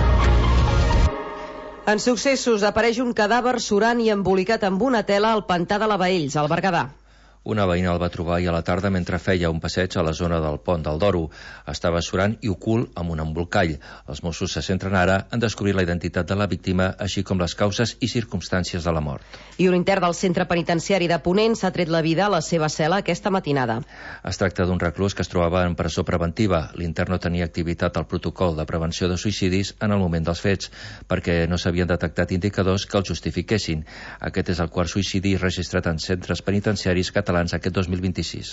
En successos apareix un cadàver surant i embolicat amb una tela al pantà de la Baells, al Berguedà. Una veïna el va trobar ahir a la tarda mentre feia un passeig a la zona del Pont del Doro. Estava surant i ocult amb un embolcall. Els Mossos se centren ara en descobrir la identitat de la víctima, així com les causes i circumstàncies de la mort. I un intern del centre penitenciari de Ponent s'ha tret la vida a la seva cel·la aquesta matinada. Es tracta d'un reclús que es trobava en presó preventiva. L'intern no tenia activitat al protocol de prevenció de suïcidis en el moment dels fets, perquè no s'havien detectat indicadors que el justifiquessin. Aquest és el quart suïcidi registrat en centres penitenciaris catalans aquest 2026.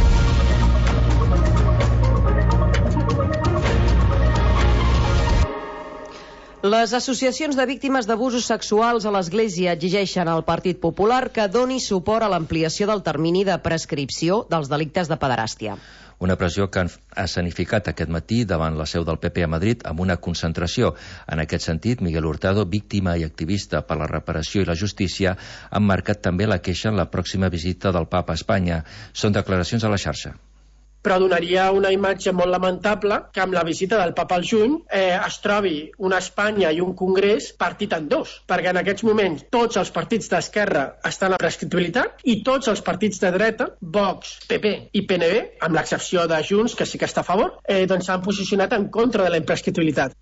Les associacions de víctimes d'abusos sexuals a l'Església exigeixen al Partit Popular que doni suport a l'ampliació del termini de prescripció dels delictes de pederàstia. Una pressió que han escenificat aquest matí davant la seu del PP a Madrid amb una concentració. En aquest sentit, Miguel Hurtado, víctima i activista per la reparació i la justícia, han marcat també la queixa en la pròxima visita del Papa a Espanya. Són declaracions a la xarxa. Però donaria una imatge molt lamentable que amb la visita del Papa al juny es trobi una Espanya i un Congrés partit en dos, perquè en aquests moments tots els partits d'esquerra estan a prescriptibilitat i tots els partits de dreta, Vox, PP i PNB, amb l'excepció de Junts, que sí que està a favor, doncs s'han posicionat en contra de la imprescriptibilitat.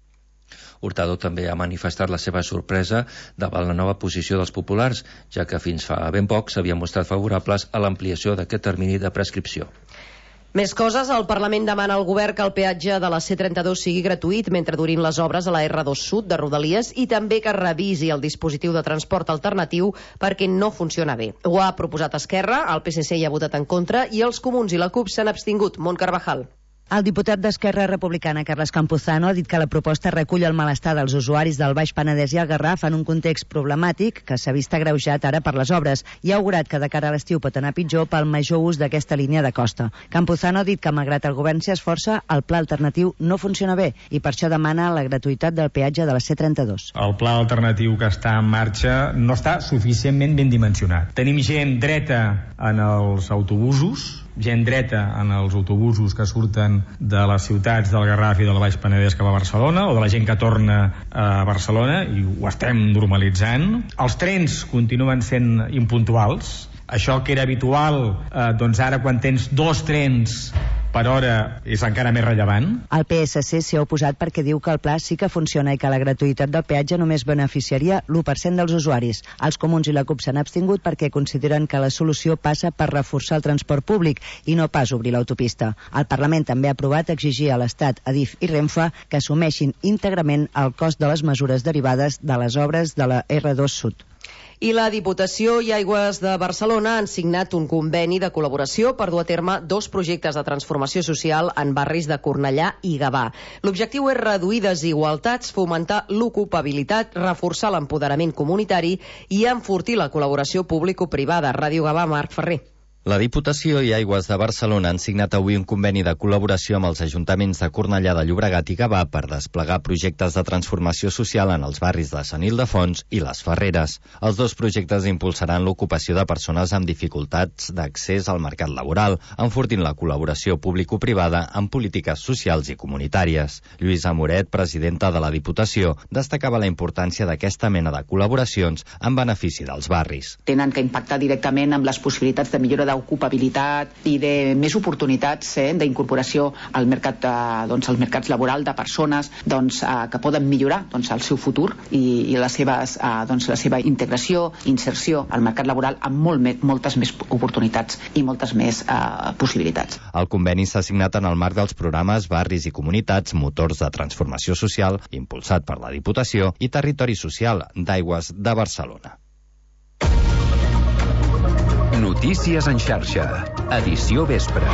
Hurtado també ha manifestat la seva sorpresa davant la nova posició dels populars, ja que fins fa ben poc s'havien mostrat favorables a l'ampliació d'aquest termini de prescripció. Més coses, el Parlament demana al govern que el peatge de la C32 sigui gratuït mentre durin les obres a la R2 Sud de Rodalies i també que revisi el dispositiu de transport alternatiu perquè no funciona bé. Ho ha proposat Esquerra, el PSC hi ha votat en contra i els Comuns i la CUP s'han abstingut. Mont Carvajal. El diputat d'Esquerra Republicana, Carles Campuzano, ha dit que la proposta recull el malestar dels usuaris del Baix Penedès i el Garraf en un context problemàtic que s'ha vist agreujat ara per les obres i ha augurat que de cara a l'estiu pot anar pitjor pel major ús d'aquesta línia de costa. Campuzano ha dit que, malgrat el govern s'hi esforça, el pla alternatiu no funciona bé i per això demana la gratuïtat del peatge de la C32. El pla alternatiu que està en marxa no està suficientment ben dimensionat. Tenim gent dreta en els autobusos, gent dreta en els autobusos que surten de les ciutats del Garraf i del Baix Penedès cap a Barcelona, o de la gent que torna a Barcelona, i ho estem normalitzant. Els trens continuen sent impuntuals. Això que era habitual, doncs ara quan tens 2 trens per hora és encara més rellevant. El PSC s'hi ha oposat perquè diu que el pla sí que funciona i que la gratuïtat del peatge només beneficiaria l'1% dels usuaris. Els Comuns i la CUP s'han abstingut perquè consideren que la solució passa per reforçar el transport públic i no pas obrir l'autopista. El Parlament també ha aprovat exigir a l'Estat, Adif i Renfe que assumeixin íntegrament el cost de les mesures derivades de les obres de la R2 Sud. I la Diputació i Aigües de Barcelona han signat un conveni de col·laboració per dur a terme 2 projectes de transformació social en barris de Cornellà i Gavà. L'objectiu és reduir desigualtats, fomentar l'ocupabilitat, reforçar l'empoderament comunitari i enfortir la col·laboració público-privada. Ràdio Gavà, Marc Ferrer. La Diputació i Aigües de Barcelona han signat avui un conveni de col·laboració amb els ajuntaments de Cornellà de Llobregat i Gavà per desplegar projectes de transformació social en els barris de Sant Ildefons i les Ferreres. Els 2 projectes impulsaran l'ocupació de persones amb dificultats d'accés al mercat laboral, enfortint la col·laboració público-privada en polítiques socials i comunitàries. Lluïsa Moret, presidenta de la Diputació, destacava la importància d'aquesta mena de col·laboracions en benefici dels barris. Tenen que impactar directament amb les possibilitats de millora d'ocupabilitat i de més oportunitats d'incorporació al mercat, als mercats laborals de persones que poden millorar el seu futur i la seva integració, inserció al mercat laboral amb moltes més oportunitats i moltes més possibilitats. El conveni s'ha signat en el marc dels programes Barris i Comunitats, Motors de Transformació Social, impulsat per la Diputació, i Territori Social d'Aigües de Barcelona. Notícies en xarxa, edició vespre.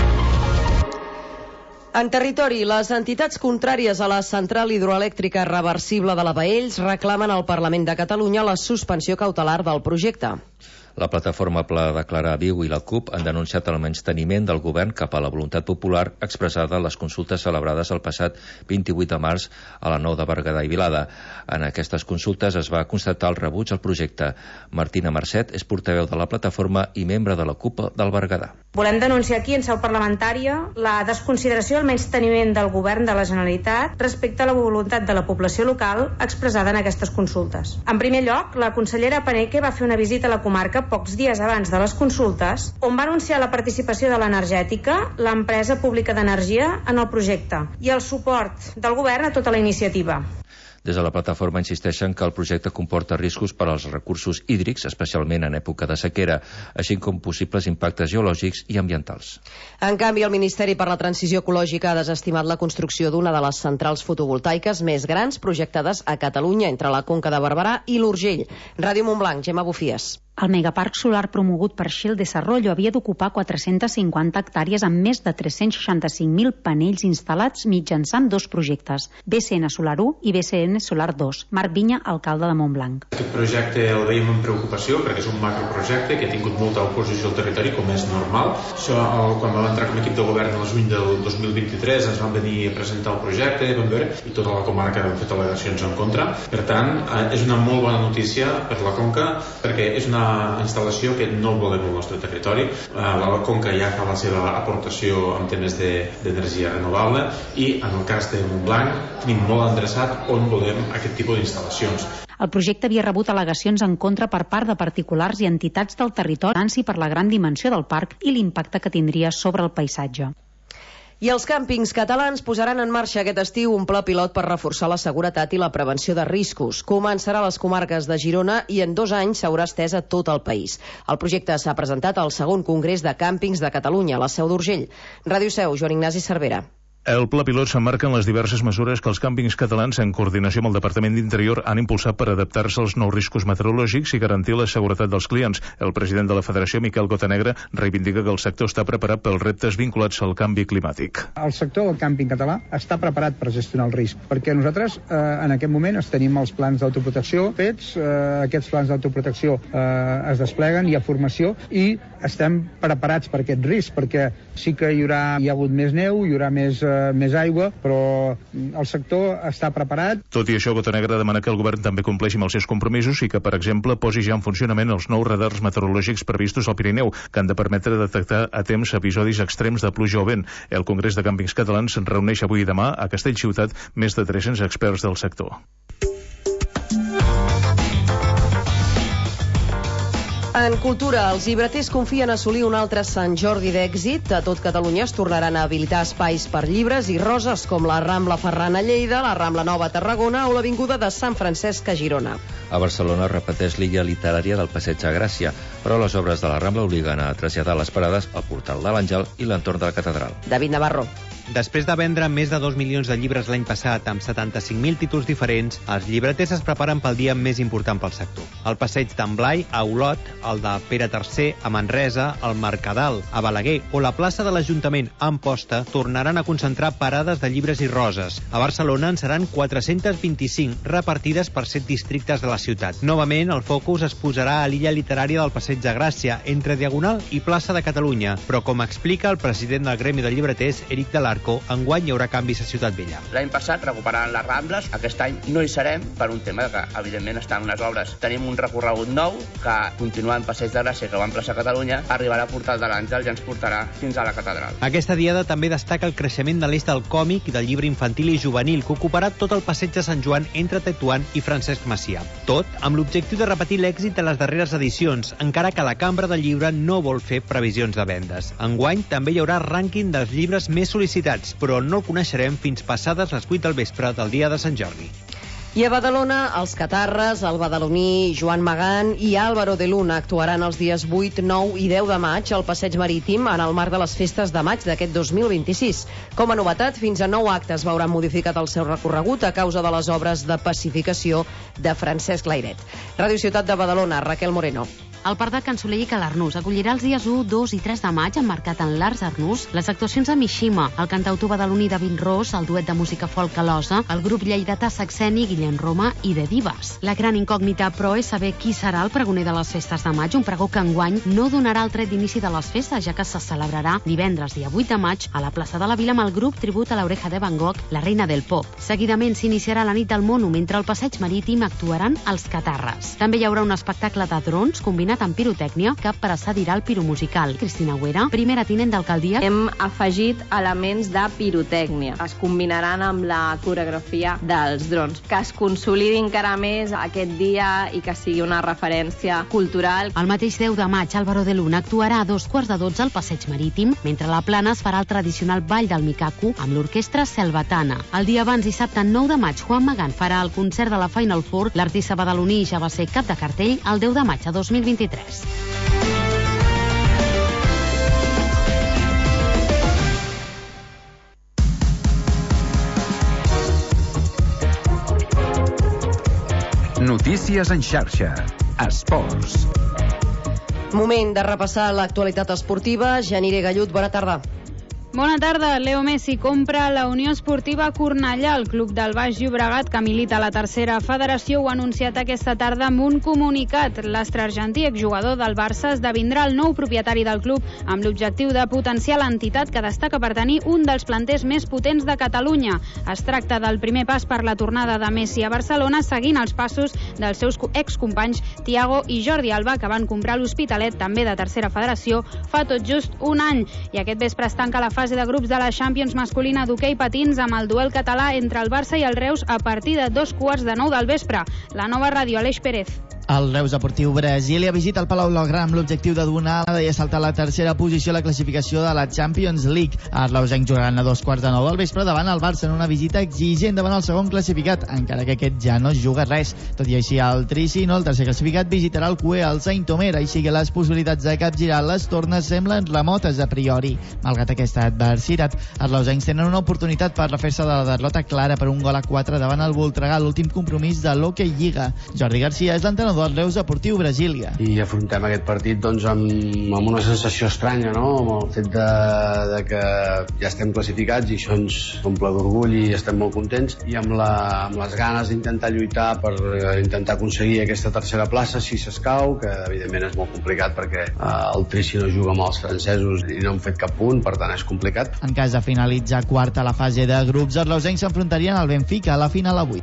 En territori, les entitats contràries a la central hidroelèctrica reversible de la Baells reclamen al Parlament de Catalunya la suspensió cautelar del projecte. La plataforma Pla de Declarar Viu i la CUP han denunciat el menysteniment del govern cap a la voluntat popular expressada en les consultes celebrades el passat 28 de març a la Nou de Berguedà i Vilada. En aquestes consultes es va constatar el rebuig al projecte. Martina Marcet és portaveu de la plataforma i membre de la CUP del Berguedà. Volem denunciar aquí, en seu parlamentària, la desconsideració i el menysteniment del govern de la Generalitat respecte a la voluntat de la població local expressada en aquestes consultes. En primer lloc, la consellera Paneque va fer una visita a la comarca pocs dies abans de les consultes, on va anunciar la participació de l'Energètica, l'empresa pública d'energia, en el projecte, i el suport del govern a tota la iniciativa. Des de la plataforma insisteixen que el projecte comporta riscos per als recursos hídrics, especialment en època de sequera, així com possibles impactes geològics i ambientals. En canvi, el Ministeri per la Transició Ecològica ha desestimat la construcció d'una de les centrals fotovoltaiques més grans projectades a Catalunya, entre la Conca de Barberà i l'Urgell. Ràdio Montblanc, Gemma Bufies. El megaparc solar promogut per Shell Desarrollo havia d'ocupar 450 hectàrees amb més de 365.000 panells instal·lats mitjançant 2 projectes, BCN Solar 1 i BCN Solar 2. Marc Vinya, alcalde de Montblanc. Aquest projecte el veiem amb preocupació perquè és un macroprojecte que ha tingut molta oposició al territori, com és normal. Això, quan vam entrar com a equip de govern el juny del 2023, ens van venir a presentar el projecte, vam veure, i tota la comarca vam fer al·legacions en contra. Per tant, és una molt bona notícia per la Conca, perquè és una instal·lació que no volem al nostre territori. La Conca ja fa la seva aportació en temes d'energia renovable i en el cas de Montblanc tenim molt endreçat on volem aquest tipus d'instal·lacions. El projecte havia rebut al·legacions en contra per part de particulars i entitats del territori per la gran dimensió del parc i l'impacte que tindria sobre el paisatge. I els càmpings catalans posaran en marxa aquest estiu un pla pilot per reforçar la seguretat i la prevenció de riscos. Començarà a les comarques de Girona i en 2 anys s'haurà estès a tot el país. El projecte s'ha presentat al 2è Congrés de Càmpings de Catalunya, a la Seu d'Urgell. Ràdio Seu, Joan Ignasi Cervera. El pla pilot s'emmarca en les diverses mesures que els càmpings catalans, en coordinació amb el Departament d'Interior, han impulsat per adaptar-se als nous riscos meteorològics i garantir la seguretat dels clients. El president de la Federació, Miquel Cotanegra, reivindica que el sector està preparat pels reptes vinculats al canvi climàtic. El sector del càmping català està preparat per gestionar el risc, perquè nosaltres en aquest moment tenim els plans d'autoprotecció fets, aquests plans d'autoprotecció es despleguen, hi ha formació i estem preparats per aquest risc, perquè sí que hi ha hagut més neu, hi haurà més aigua, però el sector està preparat. Tot i això, Botanegra demana que el govern també compleixi amb els seus compromisos i que, per exemple, posi ja en funcionament els nous radars meteorològics previstos al Pirineu, que han de permetre detectar a temps episodis extrems de pluja o vent. El Congrés de Càmpings Catalans reuneix avui i demà a Castellciutat més de 300 experts del sector. En cultura, els llibreters confien assolir un altre Sant Jordi d'èxit. A tot Catalunya es tornaran a habilitar espais per llibres i roses com la Rambla Ferran a Lleida, la Rambla Nova a Tarragona o l'Avinguda de Sant Francesc a Girona. A Barcelona repeteix l'illa literària del Passeig de Gràcia, però les obres de la Rambla obliguen a traslladar les parades al portal de l'Àngel i l'entorn de la catedral. David Navarro. Després de vendre més de 2 milions de llibres l'any passat amb 75.000 títols diferents, els llibreters es preparen pel dia més important pel sector. El passeig d'en Blai, a Olot, el de Pere III, a Manresa, el Mercadal, a Balaguer o la plaça de l'Ajuntament, a Amposta, tornaran a concentrar parades de llibres i roses. A Barcelona en seran 425, repartides per 7 districtes de la ciutat. Novament, el focus es posarà a l'illa literària del Passeig de Gràcia, entre Diagonal i plaça de Catalunya, però com explica el president del Gremi de Llibreters, Eric de enguany hi haurà canvis a Ciutat Vella. L'any passat recuperaran les Rambles, aquest any no hi serem per un tema que, evidentment, estan unes obres. Tenim un recorregut nou que, continuant Passeig de Gràcia, que va en plaça Catalunya, arribarà a Portal de l'Àngel i ens portarà fins a la catedral. Aquesta diada també destaca el creixement de l'eix del còmic i del llibre infantil i juvenil, que ocuparà tot el passeig de Sant Joan entre Tetuan i Francesc Macià. Tot amb l'objectiu de repetir l'èxit de les darreres edicions, encara que la Cambra del Llibre no vol fer previsions de vendes. Enguany també hi haurà rànquing dels llibres més sol·licitats, però no el coneixerem fins passades les 8 del vespre del dia de Sant Jordi. I a Badalona, els catarres, el badaloní Joan Magán i Álvaro de Luna actuaran els dies 8, 9 i 10 de maig al Passeig Marítim en el marc de les festes de maig d'aquest 2026. Com a novetat, fins a 9 actes veuran modificat el seu recorregut a causa de les obres de pacificació de Francesc Lairet. Ràdio Ciutat de Badalona, Raquel Moreno. El Parc de Can Soler i Calarnús acollirà els dies 1, 2 i 3 de maig, emmarcat en l'Arts Arnús, les actuacions de Mishima, el cantautor badaloní David Ros, el duet de música folk Calosa, el grup lleidatà Saxeni, Guillem Roma i de Divas. La gran incògnita, però, és saber qui serà el pregoner de les festes de maig, un pregó que enguany no donarà el tret d'inici de les festes, ja que se celebrarà divendres, dia 8 de maig, a la plaça de la Vila amb el grup tribut a l'Oreja de Van Gogh, la reina del pop. Seguidament s'iniciarà la nit del mono, mentre al Passeig Marítim actuaran els catarres. També hi haurà un espectacle de drons combinat amb pirotècnia que precedirà el piromusical. Cristina Güera, primera tinent d'alcaldia. Hem afegit elements de pirotècnia. Es combinaran amb la coreografia dels drons, que es consolidi encara més aquest dia i que sigui una referència cultural. El mateix 10 de maig, Álvaro de Luna actuarà a 2:15 al Passeig Marítim, mentre a la Plana es farà el tradicional ball del Mikaku amb l'orquestra Selvatana. El dia abans, dissabte 9 de maig, Juan Magán farà el concert de la Final Four. L'artista badaloní ja va ser cap de cartell el 10 de maig a 2023. Notícies en xarxa. Esports. Moment de repassar l'actualitat esportiva. Janire Gallut, bona tarda. Bona tarda. Leo Messi compra la Unió Esportiva Cornellà. El club del Baix Llobregat, que milita a la tercera federació, ho ha anunciat aquesta tarda amb un comunicat. L'astre argentí, exjugador del Barça, esdevindrà el nou propietari del club amb l'objectiu de potenciar l'entitat, que destaca per tenir un dels planters més potents de Catalunya. Es tracta del primer pas per la tornada de Messi a Barcelona, seguint els passos dels seus excompanys Thiago i Jordi Alba, que van comprar l'Hospitalet, també de tercera federació, fa tot just un any. I aquest vespre es tanca la fase de grups de la Champions masculina d'hoquei patins amb el duel català entre el Barça i el Reus a partir de 2:15 del vespre. La Nova Ràdio, Aleix Pérez. El Reus Deportiu Brasília visita el Palau Blaugrana amb l'objectiu de donar i assaltar la tercera posició a la classificació de la Champions League. Els lausencs jugaran a 2:15 del vespre davant el Barça en una visita exigent davant el segon classificat, encara que aquest ja no juga res. Tot i així, el Tricino, el tercer classificat, visitarà el CUE al Saint-Omer, així que les possibilitats de capgirar les tornes semblen remotes a priori. Malgrat aquesta adversitat, els lausencs tenen una oportunitat per refer-se de la derrota clara per 1-4 davant el Voltregà, l'últim compromís de l'Hockey Lliga. Jordi Garcia és l'entrenador del Reus Deportiu Brasília. I afrontem aquest partit doncs, amb una sensació estranya, no? Amb el fet de que ja estem classificats i això ens omple d'orgull i estem molt contents, i amb les ganes d'intentar lluitar per intentar aconseguir aquesta tercera plaça si s'escau, que evidentment és molt complicat perquè el Trici no juga amb els francesos i no han fet cap punt, per tant és complicat. En cas de finalitzar quarta a la fase de grups, els lausencs s'enfrontarien al Benfica a la final avui.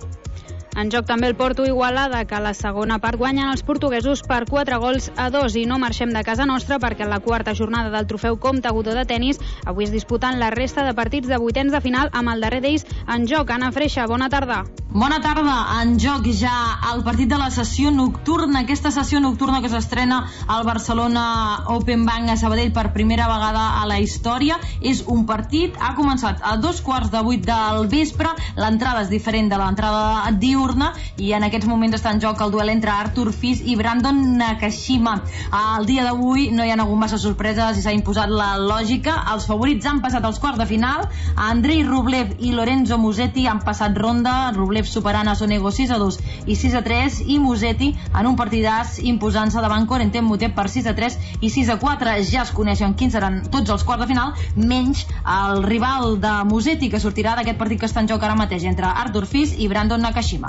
En joc també el Porto Igualada, que a la segona part guanyen els portuguesos per 4-2. I no marxem de casa nostra perquè en la quarta jornada del trofeu Comte Godó de tenis avui es disputen la resta de partits de vuitens de final amb el darrer d'ells en joc. Anna Freixa, bona tarda. Bona tarda. En joc ja el partit de la sessió nocturna, aquesta sessió nocturna que s'estrena al Barcelona Open Bank a Sabadell per primera vegada a la història. És un partit, ha començat a 2:15 del vespre, l'entrada és diferent de l'entrada diurna i en aquests moments està en joc el duel entre Artur Fils i Brandon Nakashima. El dia d'avui no hi ha hagut massa sorpreses i s'ha imposat la lògica. Els favorits han passat als quarts de final. Andrei Rublev i Lorenzo Musetti han passat ronda, Rublev superant a Sonego 6-2 i 6-3 i Musetti en un partidàs imposant-se davant Corentin Moutet per 6-3 i 6-4. Ja es coneixen quins seran tots els quarts de final, menys el rival de Musetti, que sortirà d'aquest partit que està en joc ara mateix entre Artur Fils i Brandon Nakashima.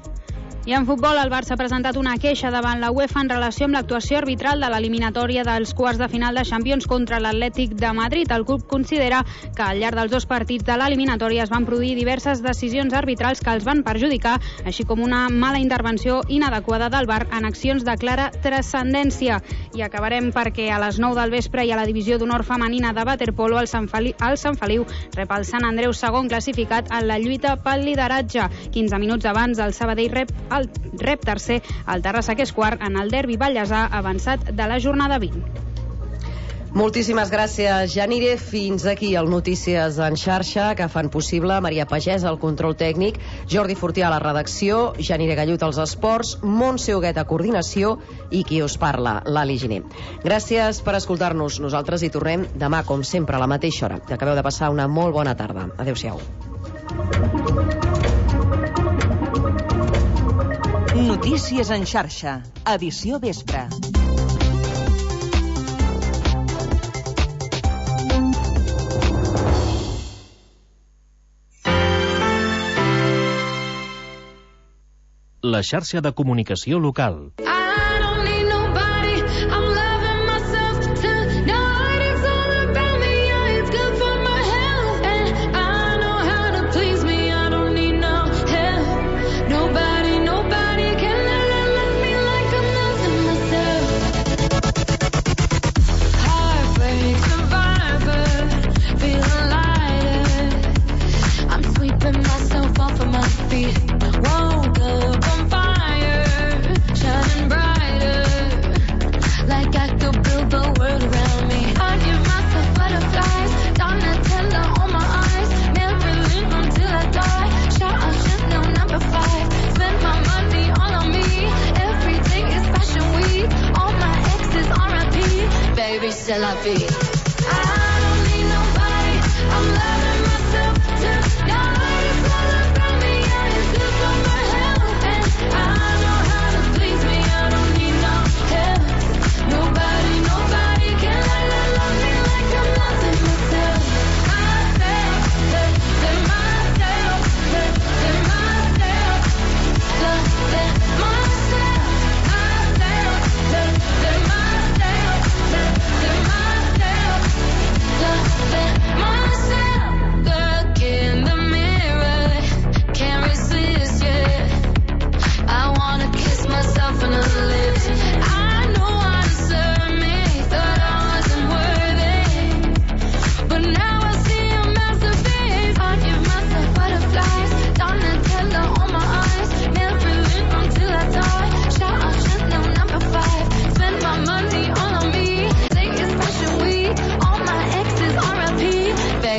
I en futbol, el Barça ha presentat una queixa davant la UEFA en relació amb l'actuació arbitral de l'eliminatòria dels quarts de final de Champions contra l'Atlètic de Madrid. El club considera que al llarg dels dos partits de l'eliminatòria es van produir diverses decisions arbitrals que els van perjudicar, així com una mala intervenció inadequada del VAR en accions de clara transcendència. I acabarem perquè a les 9 del vespre i a la divisió d'honor femenina de waterpolo, el Sant Feliu rep el Sant Andreu segon classificat en la lluita pel lideratge. 15 minuts abans, el Sabadell rep tercer, el Terrassa, que és quart, en el derbi ballesà avançat de la jornada 20. Moltíssimes gràcies, Janire. Fins aquí el Notícies en xarxa, que fan possible Maria Pagès al control tècnic, Jordi Fortià a la redacció, Janire Gallut als esports, Montse Huguet a coordinació i qui us parla, l'Ali Giner. Gràcies per escoltar-nos. Nosaltres hi tornem demà, com sempre, a la mateixa hora. Que acabeu de passar una molt bona tarda. Adéu-siau. Notícies en xarxa, edició vespre. La xarxa de comunicació local. Woke up on fire, shining bright.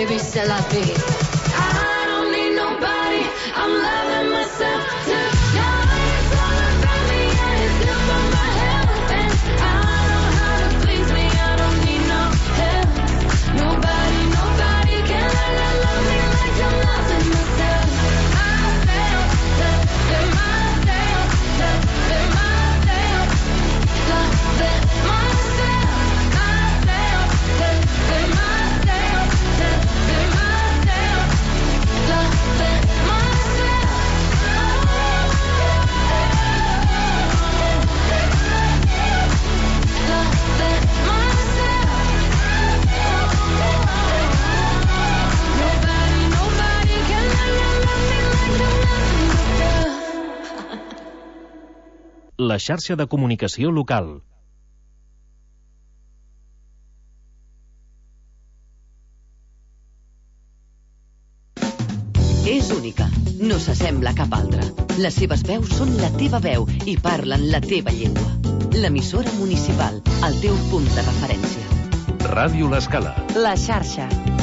baby, c'est la vie. I don't need nobody, I'm loving myself tonight. It's all about me and it's good for my health. And I know how to please me, I don't need no help. Nobody can love me like I'm loving myself. I feel loving myself, loving myself, loving myself. I feel loving myself, loving myself, loving myself. Nobody can love me like I'm loving myself. La xarxa de comunicació local. És única, no s'assembla a cap altra. Les seves veus són la teva veu i parlen la teva llengua. L'emissora municipal, el teu punt de referència. Ràdio L'Escala. La xarxa.